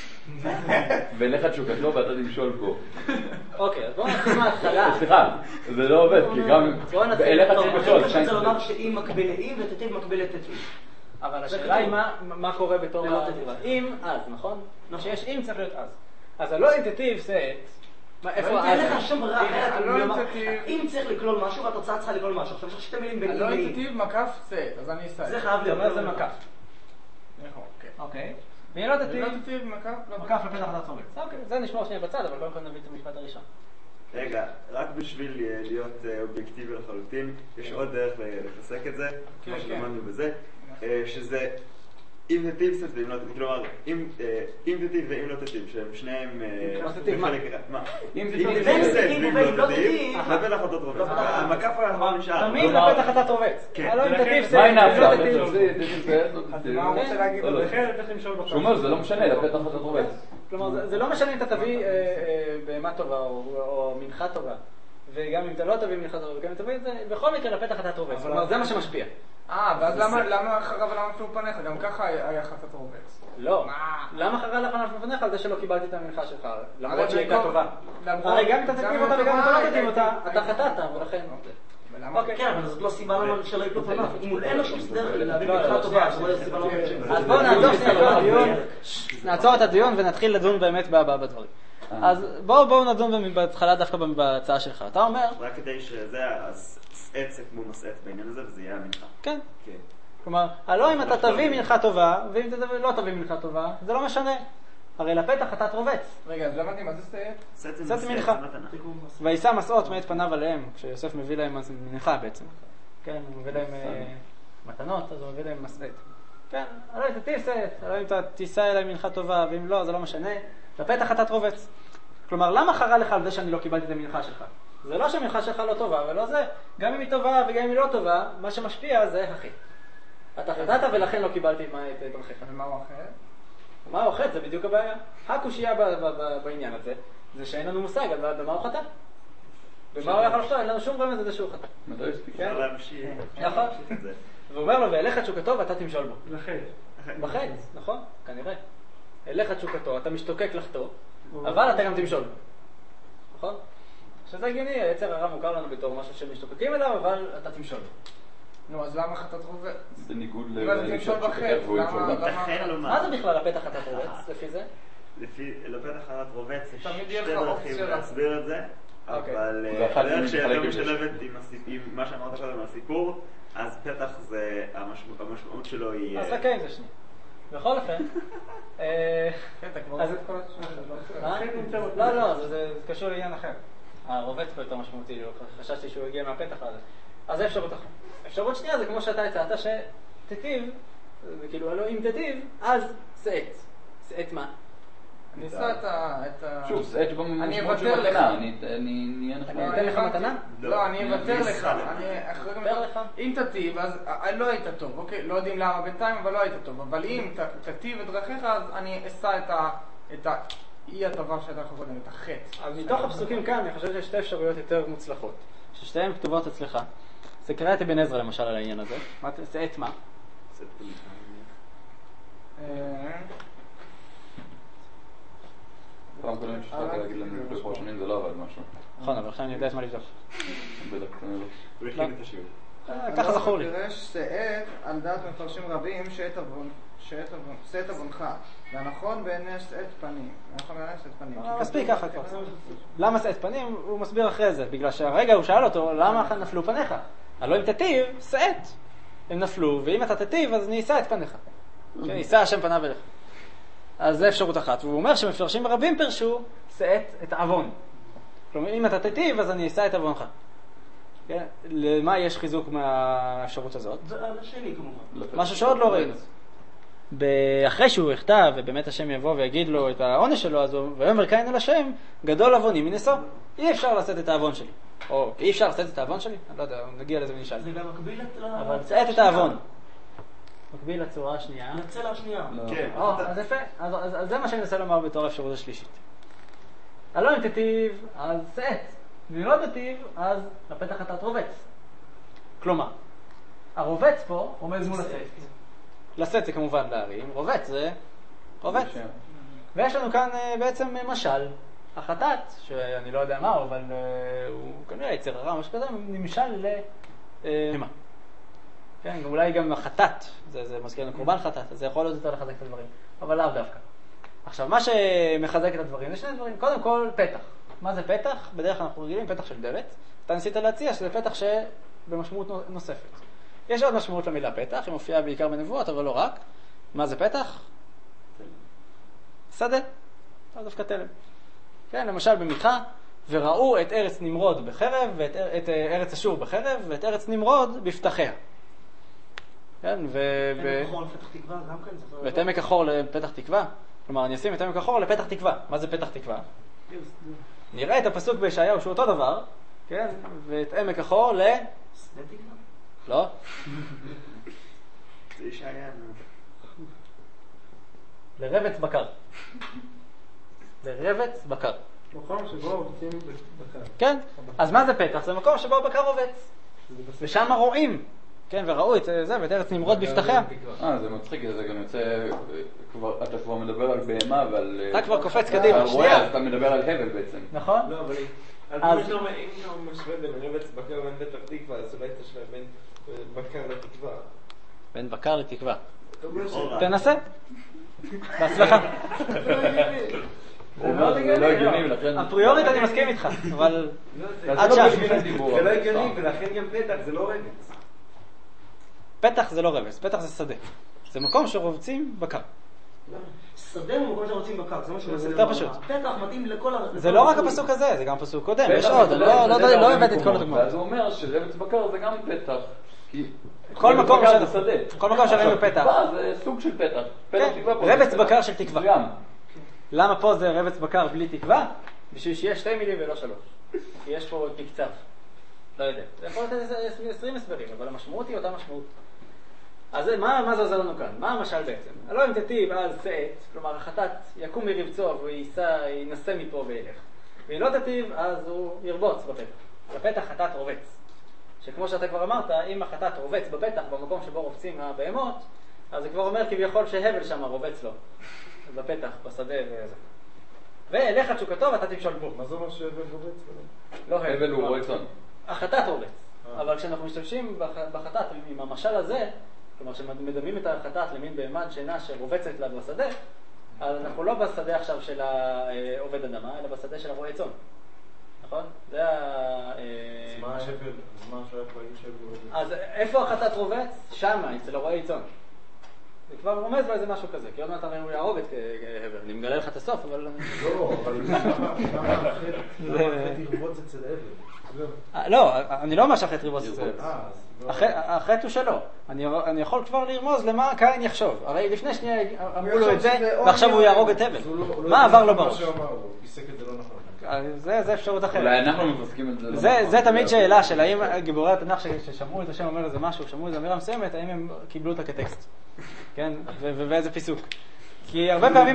ולך תשוקתו ואתה תמשול פה. אוקיי, אז בואו נתחיל מההתחלה. סליחה, זה לא עובד, כי גם אלך תשוקתו. אני רוצה לומר שאם מקביל לאם ותתיב מקביל לתתיב. אבל השאלה היא מה קורה בתור התיבה. אם אז, נכון? שיש אם צריך להיות אז. אז הלא אינטטיב סט, איפה אז? אין לך שום ברירה אחרת. אם צריך לכלול משהו והתוצאה צריכה לכלול משהו. עכשיו יש שתי מילים בין הלא אינטטיב מקף סט, אז אני אסע. זה חייב להיות. זאת אומרת זה מקף. נכון, כן. אוקיי. ואם לא אינטטיב מקף לפתח חטאת רובץ. אוקיי, זה נשמע שנייה בצד, אבל קודם כל נביא את המשפט הראשון. רגע, רק בשביל להיות אובייקטיבי לחלוטין, יש עוד דרך לחזק את זה, כמו שלמדנו בזה, שזה אם תתיב סט ואם לא תתיב, כלומר, אם תתיב ואם לא תתיב, שהם שניהם... מה? אם תתיב סט ואם לא תתיב, לפתח חטאת רובץ. המקף היה נשאר. תמיד לפתח חטאת רובץ. הלא אם תתיב סט, מה הנה ואם לא עכשיו? תתיב. אז מה הוא רוצה להגיד? שהוא אומר, זה לא משנה, לפתח חטאת רובץ. כלומר, זה לא משנה אם אתה תביא בהמה טובה או מנחה טובה, וגם אם אתה לא תביא מנחה טובה, וגם אם תביא את זה, בכל מקרה לפתח חטאת רובץ. כלומר, זה מה שמשפיע. ואז למה חרב ולמה נפלו פניך? גם ככה היה חטאת רובץ. לא. למה חרב לך נפלו פניך על זה שלא קיבלתי את המנחה שלך, למרות שהיא הייתה טובה? הרי גם אם אתה תתאים אותה וגם אם אתה לא תתאים אותה, אתה חטאת, ולכן... כן, אבל זאת לא סיבה למה שלא ייפלו פניו. אם אין לו שום דרך להביא מנחה טובה, אז לא יהיה סיבה למה... אז בואו נעצור את הדיון ונתחיל לדון באמת בדברים. אז בואו נדון בהתחלה דווקא בהצעה שלך. אתה אומר... רק כדי שזה, אז סעט זה כמו מסעט בעניין הזה, וזה יהיה המנחה. כן. כלומר, הלא אם אתה תביא מנחה טובה, ואם אתה לא תביא מנחה טובה, זה לא משנה. הרי לפתח חטאת רובץ. רגע, אז למדתי מה זה סעט? סעט זה מנחה. מתנה. וישא מסעות מאת פניו עליהם, כשיוסף מביא להם מנחה בעצם. כן, הוא מביא להם מתנות, אז הוא מביא להם מסעט. כן, הלא אם תתיב סעט, הלא אם אתה תישא אליי מנחה טובה, ואם לא, זה לא משנה. לפתח חטאת רובץ. כלומר, למה חרה לך על זה שאני לא קיבלתי את המנחה שלך? זה לא שהמנחה שלך לא טובה, ולא זה. גם אם היא טובה וגם אם היא לא טובה, מה שמשפיע זה החטא. אתה חטאת ולכן לא קיבלתי את דרכיך. ומה הוא החטא? מה הוא החטא? זה בדיוק הבעיה. הקושיה בעניין הזה, זה שאין לנו מושג על במה הוא חטא. במה הוא יכול לחטוא? אין לנו שום רמז לזה שהוא חטא. מתי הספיק? אפשר להמשיך. נכון. ואומר לו, ואליך תשוקתו ואתה תמשול בו. לחטא. בחטא, נכון? כנראה. אליך תשוקתו, אתה משתוקק לחטוא, אבל אתה גם תמשול בו. נכון? שזה הגיוני, היצר הרע מוכר לנו בתור משהו שמשתוקקים אליו, אבל אתה תמשול בו. נו, אז למה חטאת רובץ? זה ניגוד תמשול בחטא, מה זה בכלל לפתח חטאת רובץ, לפי זה? לפתח חטאת רובץ יש תמיד יהיה שתי לך דרכים אופציה להסביר את זה, אבל דרך שיותר משלבת עם מה שאמרת קודם מהסיפור, אז פתח זה, המשמעות שלו היא... אז חכה עם זה שנייה. בכל אופן... כן, אתה כבר עושה את כל התשובה. לא, זה קשור לעניין אחר. הרובץ פה יותר משמעותי, חששתי שהוא הגיע מהפתח הזה. אז זה אפשרות אחת. אפשרות שנייה זה כמו שאתה הצעת שתתיב, וכאילו הלוא אם תתיב, אז סעט. סעט מה? אני אעשה את ה... שוב, סעט גם משמעות של מתנה, אני אתן לך מתנה? לא, אני אוותר לך. לך? אם תתיב, אז לא היית טוב, אוקיי? לא יודעים למה בינתיים, אבל לא היית טוב. אבל אם תתיב את דרכיך, אז אני אעשה את אי הטובה שאתה יכול קודם, את החטא. אז מתוך הפסוקים כאן, אני חושב שיש שתי אפשרויות יותר מוצלחות, ששתיהן כתובות אצלך. זה קרא את אבן עזרא למשל על העניין הזה. סעט מה? סעט פוליטה. פעם קודם ששאלתי להגיד לנו לפני פרשנים זה לא עבד משהו. נכון, אבל עכשיו אני יודע מה לבדוק. בדק, אני לא. הוא הכין את השיעור. ככה זכור לי. פירש שאת על דעת מפרשים רבים שאת עוונך, והנכון בעיני שאת פנים. מספיק ככה כבר. למה שאת פנים? הוא מסביר אחרי זה. בגלל שהרגע הוא שאל אותו, למה נפלו פניך? הלא אם תטיב, שאת. הם נפלו, ואם אתה תטיב, אז נישא את פניך. נישא השם פניו אליך. אז זה אפשרות אחת. והוא אומר שמפרשים רבים פרשו, שאת את העוון. כלומר, אם אתה תטיב, אז אני אשא את עוונך. כן? למה יש חיזוק מהאפשרות הזאת? על השני כמובן. משהו שעוד לא ראינו. אחרי שהוא יכתב, ובאמת השם יבוא ויגיד לו את העונש שלו, אז הוא ויאמר קין אל השם, גדול עווני מנשוא. אי אפשר לשאת את העוון שלי. או אי אפשר לשאת את העוון שלי? אני לא יודע, נגיע לזה ונשאל. זה גם מקביל אבל לשאת את העוון. מקביל לצורה השנייה. לצלע השנייה. כן. אז יפה. אז זה מה שאני מנסה לומר בתור האפשרות השלישית. הלא אם תטיב, אז שאת. ואם לא תטיב, אז לפתח אתה רובץ. כלומר, הרובץ פה עומד מול השאת. לשאת זה כמובן להרים, רובץ זה רובץ. ויש לנו כאן בעצם משל, החטאת, שאני לא יודע מה, אבל הוא כנראה יצר הרע, משהו כזה, נמשל להמה. כן, אולי גם החטאת, זה מזכיר לנו קורבן חטאת, אז זה יכול להיות יותר לחזק את הדברים, אבל לאו דווקא. עכשיו, מה שמחזק את הדברים, זה שני דברים. קודם כל, פתח. מה זה פתח? בדרך כלל אנחנו רגילים פתח של דלת. אתה ניסית להציע שזה פתח שבמשמעות נוספת. יש עוד משמעות למילה פתח, היא מופיעה בעיקר בנבואות, אבל לא רק. מה זה פתח? שדה. לא דווקא תלם. כן, למשל במיכה, וראו את ארץ נמרוד בחרב, ואת ארץ אשור בחרב, ואת ארץ נמרוד בפתחיה. כן, עמק החור לפתח תקווה, גם כן. ואת עמק החור לפתח תקווה. כלומר, אני אשים את עמק החור לפתח תקווה. מה זה פתח תקווה? נראה את הפסוק בישעיהו שהוא אותו דבר, כן? ואת עמק החור שדה תקווה? לא. זה ישעיה. לרבץ בקר. לרבץ בקר. מקום שבו עובדים בקר. כן. אז מה זה פתח? זה מקום שבו בקר עובץ. ושם רואים. כן, וראו את זה, ואת ארץ נמרוד בפתחיה. זה מצחיק, זה גם יוצא, אתה כבר מדבר על בהמה ועל... אתה כבר קופץ קדימה, שנייה. אתה מדבר על הבל בעצם. נכון? לא, אבל אם אתה משווה בין רבץ בקר ובין פתח תקווה, אז אולי תשווה בין בקר לתקווה. בין בקר לתקווה. תנסה. בהצלחה. זה לא הגיוני, ולכן... אפריורית אני מסכים איתך, אבל... עד שם. זה לא הגיוני, ולכן גם פתח, זה לא רבץ. פתח זה לא רבץ, פתח זה שדה. זה מקום שרובצים בקר. שדה הוא מקום שרוצים בקר, זה מה שהוא זה יותר פשוט. פתח מתאים לכל... זה לא רק הפסוק הזה, זה גם פסוק קודם. יש עוד, לא הבאתי את כל הדוגמאות. ואז הוא אומר שרבץ בקר זה גם פתח. כל מקום שראינו פתח. זה סוג של פתח. רבץ בקר של תקווה. למה פה זה רבץ בקר בלי תקווה? בשביל שיש 2 מילים ולא 3. כי יש פה מקצב. לא יודע. זה יכול להיות 20 הסברים, אבל המשמעות היא אותה משמעות. אז מה זה עוזר לנו כאן? מה המשל בעצם? הלא אם תטיב על שאת, כלומר החטאת יקום מרבצו וינסה מפה וילך. ואם לא תטיב, אז הוא ירבוץ בפתח. בפתח חטאת רובץ. שכמו שאתה כבר אמרת, אם החטאת רובץ בפתח, במקום שבו רובצים הבהמות, אז זה כבר אומר כביכול שהבל שם רובץ לו. בפתח, בשדה וזה. ואליך תשוקתו ואתה תמשול בו. מה זה אומר שהבל רובץ? לא הבל הוא רואה צאן. החטאת רובץ. אבל כשאנחנו משתמשים בחטאת עם המשל הזה, כלומר שמדמים את החטאת למין בהמת שינה שרובצת לה בשדה, אז אנחנו לא בשדה עכשיו של העובד אדמה, אלא בשדה של הרועה צאן. נכון? זה אז מה השבל? אז מה שהיה פה עם שבל? אז איפה החטאת רובץ? שמה, אצל הרועה צאן. זה כבר רומז לו איזה משהו כזה, כי עוד מעט הוא יערוב את הבר. אני מגלה לך את הסוף, אבל... לא, אבל למה החטא ירבוץ אצל הבר? לא, אני לא אומר שהחטא ירבוץ אצל הבר. החטא הוא שלו. אני יכול כבר לרמוז למה קין יחשוב. הרי לפני שנייה אמרו לו את זה, ועכשיו הוא יהרוג את הבל. מה עבר לו בראש? הוא פיסק את זה לא נכון. זה אפשרות אחרת. אולי אנחנו מפסקים את זה. זה תמיד שאלה של האם גיבורי התנ"ך ששמעו את השם אומר איזה משהו, שמעו איזה אמירה מסוימת, האם הם קיבלו אותה כטקסט. כן? ובאיזה פיסוק. כי הרבה פעמים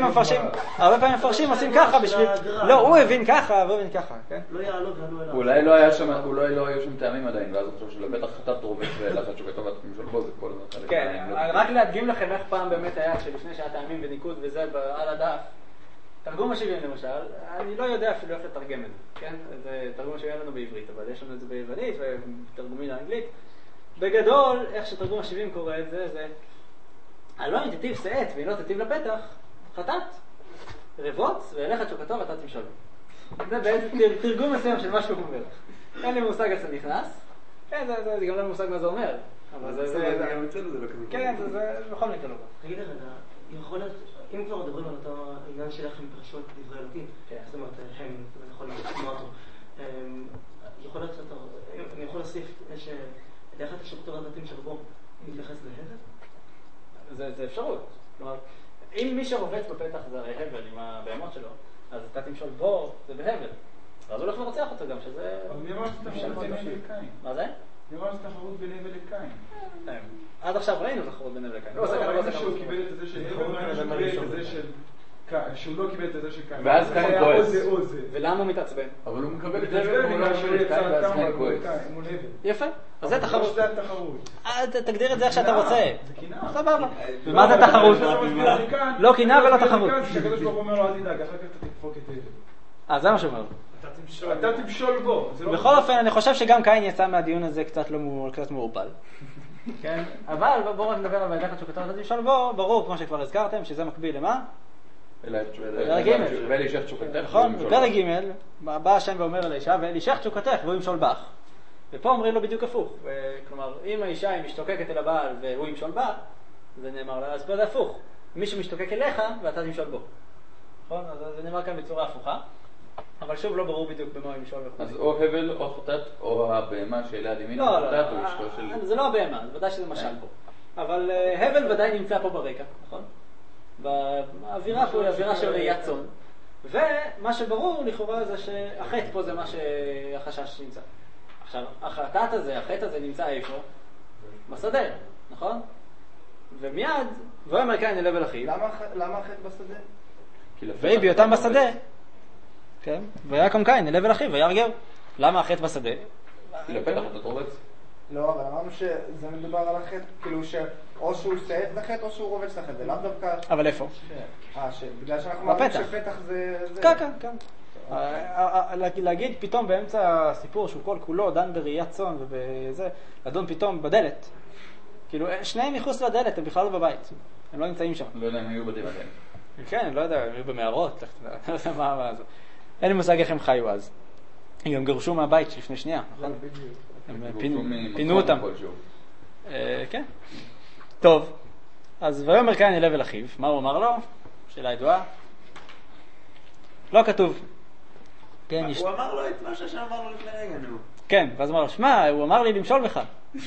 מפרשים עושים ככה בשביל... לא, הוא הבין ככה, והוא הבין ככה, כן? לא יעלו ועלו אליו. אולי לא היו שם טעמים עדיין, ואז אני חושב שלבטח חטאת רובץ ולחת שוקתו ואתה משול בו, זה כל הזמן חלק. כן, רק להדגים לכם איך פעם באמת היה, שלפני שהיה טעמים וניקוד וזה על הדף, תרגום ה-70 למשל, אני לא יודע אפילו איך לתרגם את זה, כן? זה תרגום ה-70 לנו בעברית, אבל יש לנו את זה ביוונית ותרגומים לאנגלית. בגדול, איך שתרגום ה-70 קורא את זה, זה הלא אם תטיב שאת והיא לא תטיב לפתח, חטאת, רבוץ, ואליך תשוקתו ואתה תמשול. זה בעצם תרגום מסוים של מה שהוא אומר. אין לי מושג איך זה נכנס, כן, זה גם לא מושג מה זה אומר, אבל זה גם אצלנו זה לא כזה. כן, זה בכל מקרה לא. תגיד רגע, יכול להיות, אם כבר מדברים על אותו עניין שלך עם פרשות דברי אלוקים, זאת אומרת, הם, אתה יכול לשמוע אותו, יכול להיות שאתה, אני יכול להוסיף שאליך תשוקתו ואתה תמשול בו, מתייחס להבל? זה אפשרות. כלומר, אם מי שרובץ בפתח זה הרי הבל עם הבהמות שלו, אז אתה תמשול בו, זה בהבל. אז הוא הולך ורוצח אותו גם, שזה... אבל מי אמר שתחרות בין הבל לקין? מה זה? מי אמר שתחרות בין הבל לקין? עד עכשיו ראינו תחרות בין הבל לקין. ראינו שהוא קיבל את זה של הבל, ראינו שהוא קיבל את זה של... שהוא לא קיבל את זה של קין. ואז קין כועס. ולמה הוא מתעצבן? אבל הוא מקבל את זה שהוא יצא ואז קין כועס. יפה, אז זה תחרות. זה התחרות. תגדיר את זה איך שאתה רוצה. זה קנאה. סבבה. ומה זה תחרות? לא קנאה ולא תחרות. שהקדוש ברוך הוא אומר לו, אל תדאג, אחר כך אתה תדפוק את הבל. זה מה שאומר. אתה תמשול בו. בכל אופן, אני חושב שגם קין יצא מהדיון הזה קצת מעורפל. כן? אבל בואו רק נדבר על ואליך תשוקתו ואתה תמשול בו, ברור, כמו שכבר הזכרתם, שזה מקביל למה? פרק ג' ואלישך תשוקתך. נכון, בפרק ג' בא השם ואומר לאישה, ואלישך תשוקתך והוא ימשול בך. ופה אומרים לו בדיוק הפוך. כלומר, אם האישה היא משתוקקת אל הבעל והוא ימשול בה, זה נאמר לה, אז פה זה הפוך. מי שמשתוקק אליך ואתה תמשול בו. נכון? אז זה נאמר כאן בצורה הפוכה. אבל שוב לא ברור בדיוק במה הוא ימשול וכו'. אז או הבל או חטאת, או הבהמה שאליה דמיין חטאת, או אשתו של... זה לא הבהמה, ודאי שזה משל פה. אבל הבל ודאי נמצא פה ברקע, נכון? והאווירה פה היא אווירה של ראיית צאן. ומה שברור לכאורה זה שהחטא פה זה מה שהחשש נמצא. עכשיו, החטאת הזה, החטא הזה נמצא איפה? בשדה, נכון? ומיד, ואומר קין אל הבל אחיו. למה החטא בשדה? ויהי בהיותם בשדה. כן? ויקום קין אל הבל אחיו ויהרגהו. למה החטא בשדה? כי לפתח אתה תורץ. לא, אבל אמרנו שזה מדובר על החטא, כאילו שאו שהוא שייט לחטא או שהוא רובץ לחטא, זה לאו דווקא... אבל איפה? בגלל שאנחנו מאמינים שפתח זה... כן. להגיד פתאום באמצע הסיפור שהוא כל כולו דן בראיית צאן ובזה, לדון פתאום בדלת. כאילו, שניהם מחוץ לדלת, הם בכלל לא בבית. הם לא נמצאים שם. לא יודע, הם היו בדיוק. כן, לא יודע, הם היו במערות, לא יודע מה זה. אין לי מושג איך הם חיו אז. הם גם גרשו מהבית לפני שנייה, נכון? הם פינו אותם. כן. טוב, אז ויאמר קין אל הבל אחיו, מה הוא אמר לו? שאלה ידועה. לא כתוב. הוא אמר לו את מה שהשם אמר לו לפני רגע, נו. כן, ואז הוא אמר לו, שמע, הוא אמר לי למשול בך.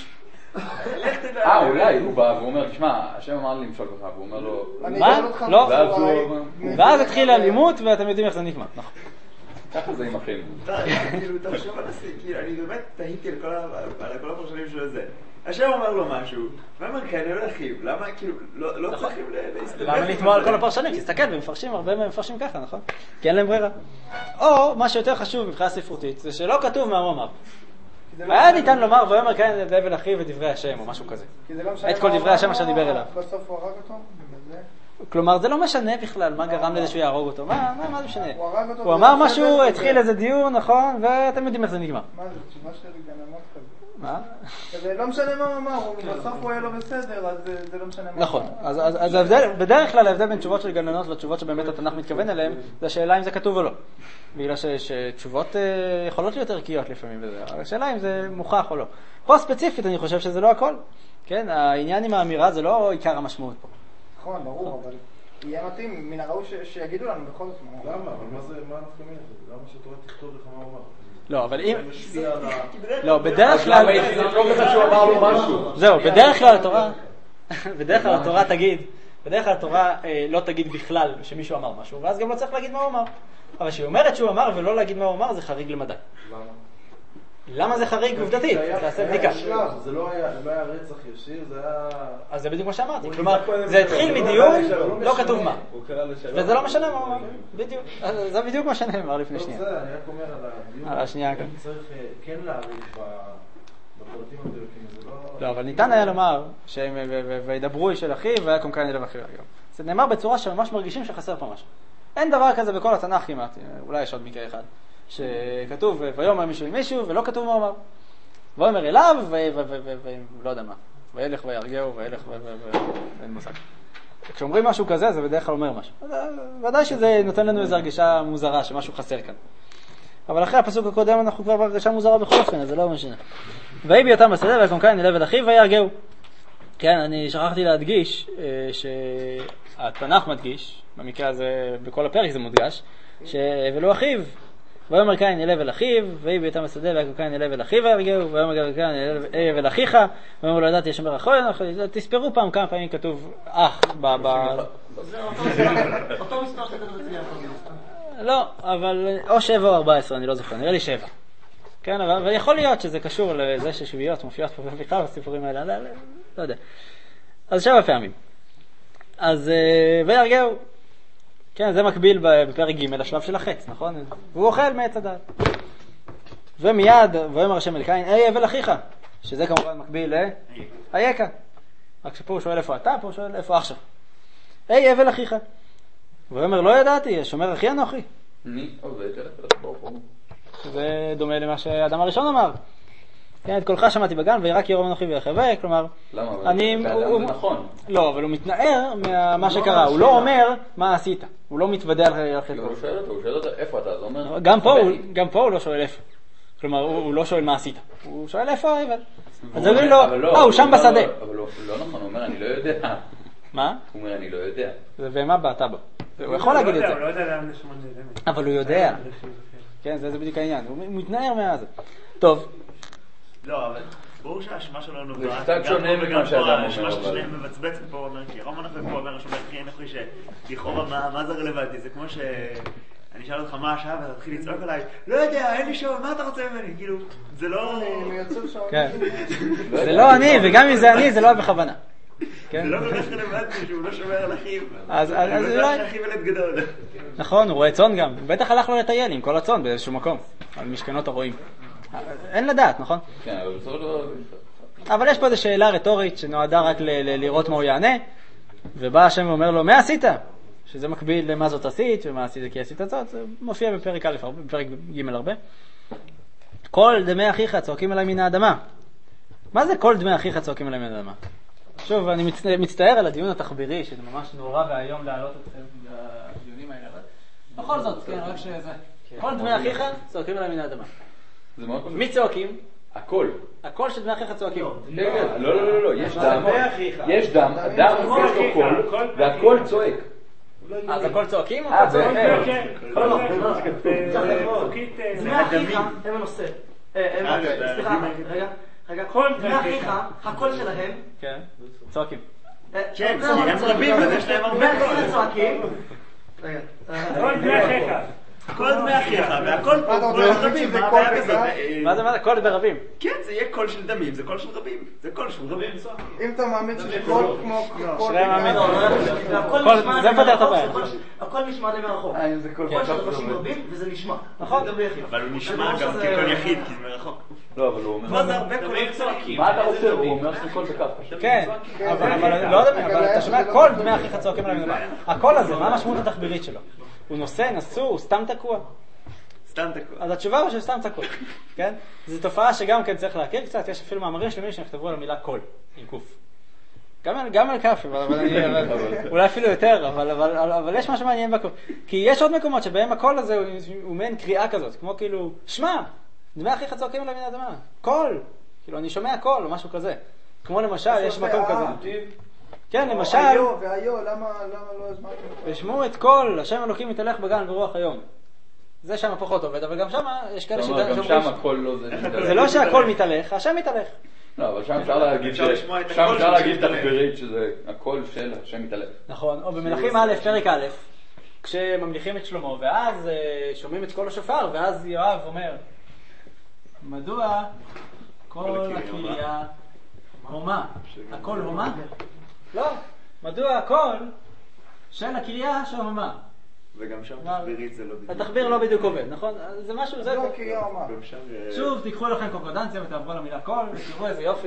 אולי, הוא בא והוא אומר, תשמע, השם אמר לי למשול בך, והוא אומר לו... מה? לא. ואז התחיל האלימות ואתם יודעים איך זה נגמר, נכון. ככה זה עם אחים. כאילו, תחשוב על הסיכיר, אני באמת תהיתי על כל הפרשנים של זה. השם אומר לו משהו, ואומר כן, אל אחיו, למה כאילו, לא צריכים להסתכל? למה לתמוע על כל הפרשנים? תסתכל, ומפרשים, הרבה מהם מפרשים ככה, נכון? כי אין להם ברירה. או, מה שיותר חשוב מבחינה ספרותית, זה שלא כתוב מה הוא אמר. היה ניתן לומר, ויאמר קין אל הבל אחיו ודברי השם, או משהו כזה. את כל דברי השם אשר דיבר אליו. בסוף הוא הרג אותו? כלומר, זה לא משנה בכלל מה גרם לזה שהוא יהרוג אותו. מה זה משנה? הוא אמר משהו, התחיל איזה דיון, נכון, ואתם יודעים איך זה נגמר. מה זה? תשובה שלי גננות כזה. מה? זה לא משנה מה הוא אמר, בסוף הוא היה לו בסדר, אז זה לא משנה מה. נכון, אז בדרך כלל ההבדל בין תשובות של גננות לתשובות שבאמת התנ"ך מתכוון אליהן, זה השאלה אם זה כתוב או לא. בגלל שתשובות יכולות להיות ערכיות לפעמים וזה, אבל השאלה אם זה מוכח או לא. פה ספציפית אני חושב שזה לא הכל. כן, העניין עם האמירה זה לא עיקר המשמעות פה. נכון, ברור, אבל יהיה מתאים, מן הראוי שיגידו לנו בכל זאת. למה? אבל מה אנחנו אומרים? למה שתורה תכתוב לך מה הוא אמר? לא, אבל אם... לא, בדרך כלל... זהו, בדרך כלל התורה... בדרך כלל התורה תגיד... בדרך כלל התורה לא תגיד בכלל שמישהו אמר משהו, ואז גם לא צריך להגיד מה הוא אמר. אבל שהיא אומרת שהוא אמר ולא להגיד מה הוא אמר, זה חריג למדי. למה? למה זה חריג עובדתית? תעשה בדיקה. זה לא היה רצח ישיר, זה היה... אז זה בדיוק מה שאמרתי. כלומר, זה התחיל מדיון, לא כתוב מה. וזה לא משנה מה הוא אמר. בדיוק. זה בדיוק מה שנאמר לפני שנייה. אני רק אומר על הדיון. על השנייה כאן. צריך כן להעריך בפרטים המדויקים. לא, אבל ניתן היה לומר שהם וידברו של אחיו ויקום קין אל אחיו. זה נאמר בצורה שממש מרגישים שחסר פה משהו. אין דבר כזה בכל התנ"ך כמעט, אולי יש עוד מקרה אחד, שכתוב ויאמר מישהו אל מישהו ולא כתוב מה אמר. ויאמר אליו ולא יודע מה, וילך וירגהו וילך ואין מושג. כשאומרים משהו כזה זה בדרך כלל אומר משהו. ודאי שזה נותן לנו איזו הרגישה מוזרה שמשהו חסר כאן. אבל אחרי הפסוק הקודם אנחנו כבר בהרגשה מוזרה בכל אופן, אז זה לא משנה. ויהי בהיותם בשדה ויקום קין אל עבד אחיו וירגהו. כן, אני שכחתי להדגיש שהתנ"ך מדגיש, במקרה הזה בכל הפרק זה מודגש, שהבל אחיו, ויאמר קין אל הבל אחיו, ויהי בהיותם בשדה ויקום קין אל הבל אחיו וירגהו, ויאמר קין אל הבל אחיך, ויאמר לו ידעתי אשמר אחי, תספרו פעם כמה פעמים כתוב אח זה אותו מספר שכתוב אצלי אחר. לא, אבל או 7 או 14, אני לא זוכר, נראה לי 7. כן, אבל יכול להיות שזה קשור לזה ששביעיות מופיעות פה בכלל בסיפורים האלה, לא יודע. אז 7 פעמים. אז וירגהו. כן, זה מקביל בפרק ג' לשלב של החץ, נכון? והוא אוכל מעץ הדעת. ומיד, ויאמר השם אל קין, היי הבל אחיך, שזה כמובן מקביל לאייקה. רק שפה הוא שואל איפה אתה, פה הוא שואל איפה אח שלך. היי הבל אחיך. ויאמר לא ידעתי, שומר אחי אנוכי. אני עובד על ברוך הוא. זה דומה למה שהאדם הראשון אמר. כן, את קולך שמעתי בגן וירק ירום אנוכי ויחווה, כלומר... למה? זה נכון. לא, אבל הוא מתנער ממה שקרה, הוא לא אומר מה עשית, הוא לא מתוודע על חטאו. הוא שואל אותו איפה אתה, זה אומר... גם פה הוא לא שואל איפה. כלומר, הוא לא שואל מה עשית, הוא שואל איפה האבל. אז הוא אומר לו, הוא שם בשדה. אבל לא נכון, הוא אומר אני לא יודע. מה? הוא אומר אני לא יודע. ומה באת בו? הוא יכול להגיד את זה. הוא לא יודע לאן לשמון נרמת. אבל הוא יודע. כן, זה בדיוק העניין, הוא מתנער מהזה. טוב. לא, אבל ברור שהאשמה שלו נובעת. זה קצת שונה ממה שאדם אומר. האשמה שלהם מבצבצת פה, אומר, כי רום אנחנו פה אומר, שומר הכי אנוכי שלכאורה מה זה רלוונטי? זה כמו שאני אשאל אותך מה השעה ואתה תתחיל לצעוק עליי, לא יודע, אין לי שעון, מה אתה רוצה ממני? כאילו, זה לא... זה לא אני, וגם אם זה אני, זה לא בכוונה. זה לא כל כך רלוונטי שהוא לא שומר על אחיו. אז אולי... אחיו ילד גדול. נכון, הוא רואה צאן גם. בטח הלך לו לטייל עם כל הצאן באיזשהו מקום. על משכנות הרועים. אין לדעת, נכון? כן, אבל בסופו של דבר... אבל יש פה איזו שאלה רטורית שנועדה רק לראות מה הוא יענה, ובא השם ואומר לו, מה עשית? שזה מקביל למה זאת עשית, ומה עשית כי עשית זאת, זה מופיע בפרק א', בפרק ג' הרבה. כל דמי אחיך צועקים אליי מן האדמה. מה זה כל דמי אחיך צועקים אליי מן האדמה? שוב, אני מצטער על הדיון התחבירי, שזה ממש נורא והיום להעלות אתכם בדיונים האלה, אבל בכל זאת, כן, רק שזה. כל דמי אחיך צועקים אליי מן האדמה. מי צועקים? הכל. הכל של דמי אחיך צועקים. לא, יש דם. יש דם, הדם יש לו קול, והכל צועק. אז הכל צועקים? דמי אחיך הם הנושא. סליחה, רגע, דמי אחיך, הקול שלהם. כן, צועקים. כן, הם רבים, אז יש להם הרבה קול. דמי אחיך צועקים. רגע. כל דמי אחיך. כל דמי אחיך, והכל פה רבים, מה הבעיה כזאת? מה זה מה? קול ברבים. כן, זה יהיה קול של דמים, זה קול של רבים. זה קול של רבים. אם אתה מאמין שזה קול כמו קול... זה מפתח את הבעיה. הכל נשמע לי מרחוק. זה קול קול של אנשים רבים וזה נשמע. נכון. אבל הוא נשמע גם כקול יחיד, כי זה מרחוק. לא, אבל הוא אומר... מה זה הרבה קולים צועקים? מה אתה רוצה? הוא אומר שזה קול בכף. כן, אבל לא יודע, אבל אתה שומע קול דמי אחיך צועקים עליי מן האדמה. הקול הזה, מה המשמעות התחבירית שלו? הוא נושא, נשוא, הוא סתם תקוע. סתם תקוע. אז התשובה הוא שסתם תקוע, כן? זו תופעה שגם כן צריך להכיר קצת, יש אפילו מאמרים שלמים שנכתבו על המילה קול, עם קוף. גם על כף, אולי אפילו יותר, אבל יש משהו מעניין בקוף. כי יש עוד מקומות שבהם הקול הזה הוא מעין קריאה כזאת, כמו כאילו, שמע, דמי אחיך צועקים אליי מן האדמה, קול, כאילו אני שומע קול או משהו כזה. כמו למשל, יש מקום כזה. כן, למשל... למה לא הזמנתם? ושמעו את קול, השם אלוקים מתהלך בגן ברוח היום. זה שם פחות עובד, אבל גם שם יש כאלה שאומרים... גם שם הכל לא זה מתהלך. זה לא שהכל מתהלך, השם מתהלך. לא, אבל שם אפשר להגיד תחבירית שזה הקול של השם מתהלך. נכון, או במלכים א', פרק א', כשממליכים את שלמה, ואז שומעים את קול השופר, ואז יואב אומר, מדוע קול הקריה הומה? הקול הומה? לא, מדוע הקול של הקריה שהומה? וגם שם תחבירית זה לא בדיוק. התחביר לא בדיוק עובד, נכון? זה משהו, זה... לא, קריה הומה. שוב, תיקחו לכם קונקורדנציה ותעברו למילה קול, ותראו איזה יופי.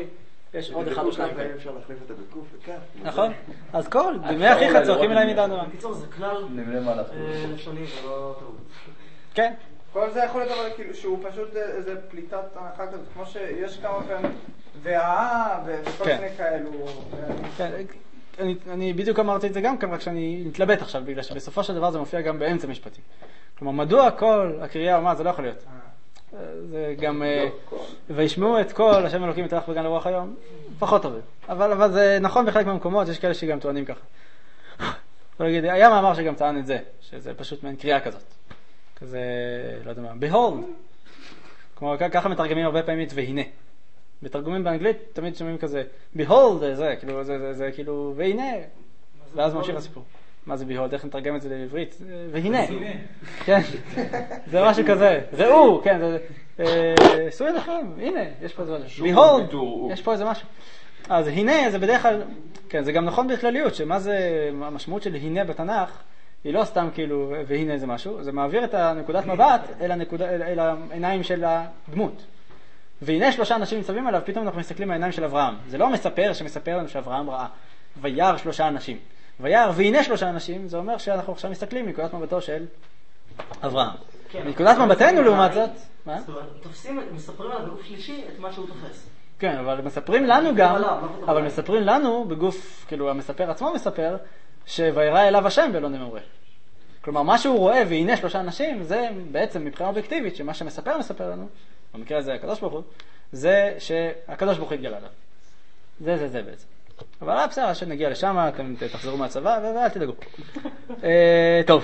יש עוד אחד או שניים כאלה. אפשר להחליף אותה בקוף וכף. נכון? אז כל, בימי אחיך צורכים אליי מידה אדומה. בקיצור, זה כלל לשוני ולא טעות. כן. כל זה יכול להיות אבל כאילו שהוא פשוט איזה פליטת הנחה כזאת, כמו שיש כמה פעמים וכל מיני כאלו. כן, אני בדיוק אמרתי את זה גם כאן, רק שאני מתלבט עכשיו, בגלל שבסופו של דבר זה מופיע גם באמצע משפטי. כלומר, מדוע כל הקריאה ומה, זה לא יכול להיות. זה גם, וישמעו את כל השם אלוקים יתברך בגן לרוח היום, פחות טוב. אבל זה נכון בחלק מהמקומות, יש כאלה שגם טוענים ככה. היה מאמר שגם טען את זה, שזה פשוט מעין קריאה כזאת. כזה, לא יודע מה, behold. כלומר, ככה מתרגמים הרבה פעמים את והנה. בתרגומים באנגלית תמיד שומעים כזה, behold, זה כאילו, והנה. ואז ממשיך הסיפור. מה זה behold? איך נתרגם את זה לעברית? והנה. כן, זה משהו כזה. ראו, כן, סעו ידיכם, הנה, יש פה איזה משהו. behold, יש פה איזה משהו. אז הנה, זה בדרך כלל, כן, זה גם נכון בכלליות, שמה זה, המשמעות של הנה בתנ"ך, היא לא סתם כאילו, והנה זה משהו, זה מעביר את הנקודת מבט אל העיניים של הדמות. והנה 3 אנשים מסתכלים עליו, פתאום אנחנו מסתכלים על העיניים של אברהם. זה לא מספר שמספר לנו שאברהם ראה. וירא 3 אנשים. וירא והנה 3 אנשים, זה אומר שאנחנו עכשיו מסתכלים מנקודת מבטו של אברהם. מנקודת מבטנו לעומת זאת, מה? מספרים עליו בגוף שלישי את מה שהוא תופס. כן, אבל מספרים לנו גם, אבל מספרים לנו בגוף, כאילו המספר עצמו מספר, שוירא אליו השם ולא נמורה. כלומר, מה שהוא רואה והנה 3 אנשים, זה בעצם מבחינה אובייקטיבית, שמה שמספר מספר לנו, במקרה הזה הקדוש ברוך הוא, זה שהקדוש ברוך הוא התגלה עליו. זה בעצם. אבל בסדר, שנגיע לשם, אתם תחזרו מהצבא, ואל תדאגו. טוב.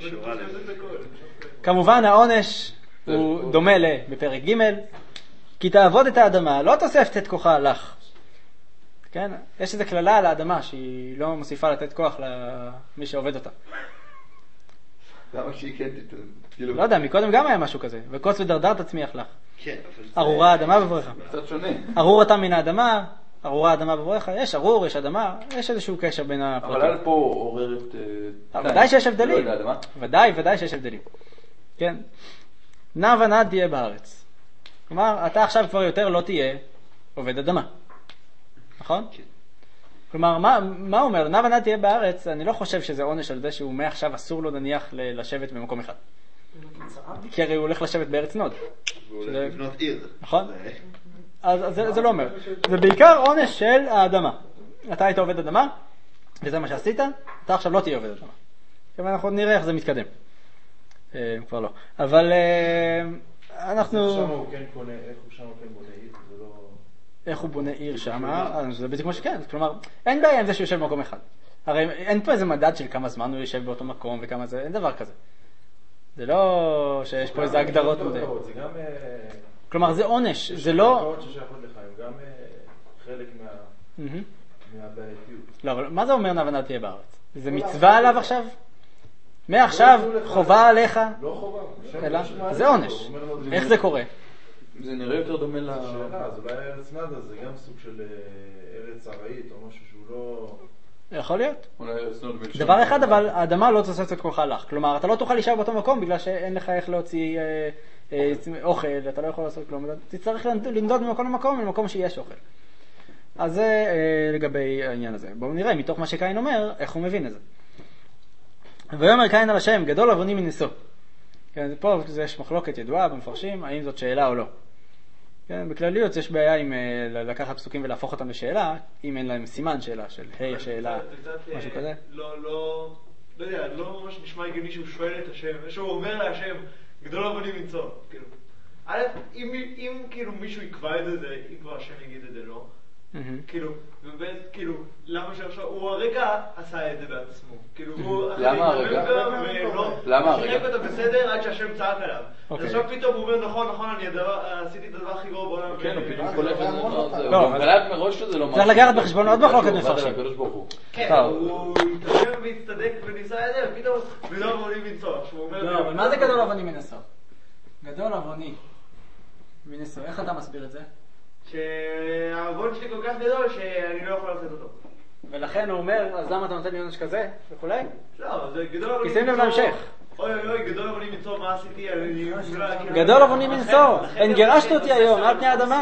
כמובן העונש הוא דומה בפרק ג' כי תעבוד את האדמה, לא תוספת את כוחה לך. כן? יש איזו כללה על האדמה שהיא לא מוסיפה לתת כוח למי שעובד אותה. למה שהיא כן תתן? לא יודע, מקודם גם היה משהו כזה. וקוץ ודרדר תצמיח לך. כן, אבל ארורה האדמה בבואך. קצת שונה. ארור אתה מן האדמה, ארורה האדמה בבואך. יש ארור, יש אדמה, יש איזשהו קשר בין הפרטים. אבל על פה עוררת... ודאי שיש הבדלים. לא יודע, מה? ודאי שיש הבדלים. כן. נע ונד תהיה בארץ. כלומר, אתה עכשיו כבר יותר לא תהיה עובד אדמה. נכון? כן. כלומר, מה הוא אומר? נע ונד תהיה בארץ, אני לא חושב שזה עונש על זה שהוא מעכשיו אסור לו נניח לשבת במקום אחד. כי הרי הוא הולך לשבת בארץ נוד. והוא הולך לבנות עיר. נכון? אז זה לא אומר. זה בעיקר עונש של האדמה. אתה היית עובד אדמה, וזה מה שעשית, אתה עכשיו לא תהיה עובד אדמה. כלומר, אנחנו נראה איך זה מתקדם. כבר לא. אבל אנחנו... איך הוא שם כן בונה עיר? זה לא... איך הוא בונה עיר שם? זה בדיוק כמו שכן. כלומר, אין בעיה עם זה שיושב במקום אחד. הרי אין פה איזה מדד של כמה זמן הוא יושב באותו מקום וכמה זה, אין דבר כזה. זה לא שיש פה איזה הגדרות מודד. זה גם... כלומר, זה עונש, זה לא... הקרקעות ששייכות לך, הם גם חלק מהבעייתיות. לא, אבל מה זה אומר נע ונד תהיה בארץ? זה מצווה עליו עכשיו? מעכשיו חובה עליך? לא חובה. אלא? זה עונש. איך זה קורה? זה נראה יותר דומה אז אולי ארץ נדה זה גם סוג של ארץ ארעית או משהו שהוא לא... יכול להיות. אולי ארץ נוד בלשון. דבר אחד, אבל האדמה לא תוספת את כוחה לך. כלומר, אתה לא תוכל להישאר באותו מקום בגלל שאין לך איך להוציא אוכל, אתה לא יכול לעשות כלום. תצטרך לנדוד ממקום למקום, למקום שיש אוכל. אז זה לגבי העניין הזה. בואו נראה מתוך מה שקין אומר, איך הוא מבין את זה. ויאמר קין על השם, גדול עווני מנשוא. כן, פה יש מחלוקת ידועה במפרשים, האם זאת שאלה או לא. כן, בכלליות יש בעיה עם לקחת פסוקים ולהפוך אותם לשאלה, אם אין להם סימן שאלה של היי השאלה, משהו כזה. לא יודע, לא ממש נשמע הגיוני שהוא שואל את השם, שהוא אומר להשם, גדול עווני מנשוא. א', אם כאילו מישהו יקבע את זה, אם כבר השם יגיד את זה, לא? כאילו, למה שעכשיו, הוא הרגע עשה את זה בעצמו. למה הרגע? למה הרגע? שיחק אותה בסדר עד שהשם צעק עליו. אז עכשיו פתאום הוא אומר, נכון, אני עשיתי את הדבר הכי גרוע בעולם. כן, הוא פתאום קולט את זה. הוא קלט מראש שזה לא משהו. צריך לקחת בחשבון עוד מחלוקת מפרשים. כן, הוא התרשם והצטדק וניסה את זה, ופתאום גדול עווני מנשוא. לא, אבל מה זה גדול עווני מנשוא? גדול עווני מנשוא, איך אתה מסביר את זה? שהעוון שלי כל כך גדול שאני לא יכול לעשות אותו. ולכן הוא אומר, אז למה אתה נותן לי עונש כזה? וכולי? לא, זה גדול עווני מנשוא. כי שים לב להמשך. אוי, גדול עווני מנשוא, מה עשיתי? גדול עווני מנשוא. אין גירשת אותי היום, על פני האדמה.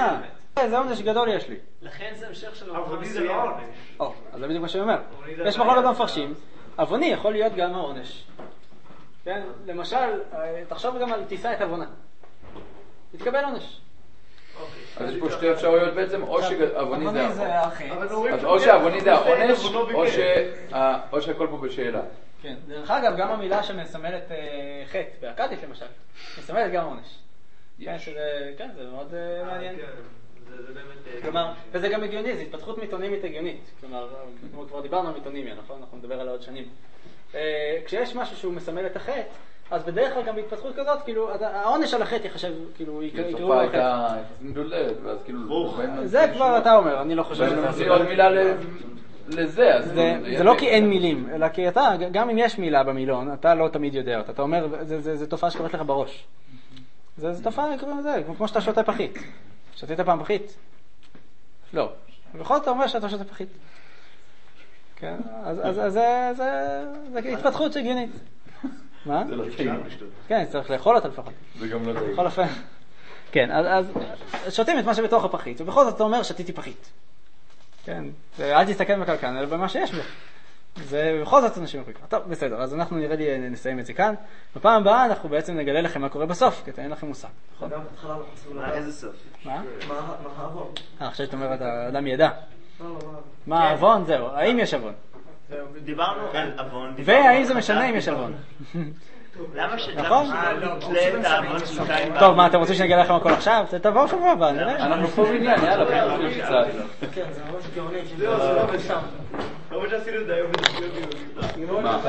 זה עונש גדול יש לי. לכן זה המשך של עווני זה לא עונש. אז זה בדיוק מה שאני אומר. יש מחלוקת במפרשים, עווני יכול להיות גם העונש. כן? למשל, תחשוב גם על תישא את עוונה. תתקבל עונש. אז יש פה שתי אפשרויות בעצם, או שעווני זה החטא. אז או שהעווני זה העונש, או שהכל פה בשאלה. כן, דרך אגב, גם המילה שמסמלת חטא, באקדית למשל, מסמלת גם עונש. כן, זה מאוד מעניין. זה באמת... כלומר, וזה גם הגיוני, זה התפתחות מיתונימית הגיונית. כלומר, כבר דיברנו על מיתונימיה, נכון? אנחנו נדבר על עוד שנים. כשיש משהו שהוא מסמל את החטא, אז בדרך כלל גם בהתפתחות כזאת, כאילו, העונש על החטא יחשב, כאילו, יקראו לו החטא. מדולת, ואז כאילו... זה כבר אתה אומר, אני לא חושב. זה עוד מילה לזה, אז... זה לא כי אין מילים, אלא כי אתה, גם אם יש מילה במילון, אתה לא תמיד יודע אותה. אתה אומר, זה תופעה שקורית לך בראש. זה תופעה, כמו שאתה שותה פחית. שתית פעם פחית? לא. בכל זאת אתה אומר שאתה שותה פחית. כן, אז זה התפתחות הגיונית. מה? זה לא טעים. כן, צריך לאכול אותה לפחות. זה גם לא טעים. בכל אופן. כן, אז שותים את מה שבתוך הפחית, ובכל זאת אתה אומר שתיתי פחית. כן, אל תסתכל בקלקן, אלא במה שיש בו. זה בכל זאת אנשים יכולים. טוב, בסדר, אז אנחנו נראה לי נסיים את זה כאן. בפעם הבאה אנחנו בעצם נגלה לכם מה קורה בסוף, כי אין לכם מושג. גם בהתחלה לא חסרו איזה סוף? מה? מה העוון? עכשיו שאתה אומר, האדם ידע. מה העוון? זהו, האם יש עוון? דיברנו על עוון. והאם זה משנה אם יש עוון? למה נכון? נתלה את העוון שלך? טוב, מה, אתם רוצים שנגלה לכם הכל עכשיו? תבואו שבוע הבא, נראה. אנחנו פה בעניין, יאללה, בואו קצת. כן, זה ממש גאוני. זה לא בשם. לא שעשינו את זה היום בדקויות. מה?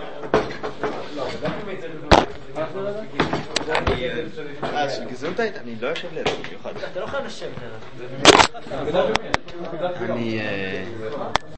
של גזונטייט? אני לא יושב לידו במיוחד. אתה לא חייב לשבת. אני...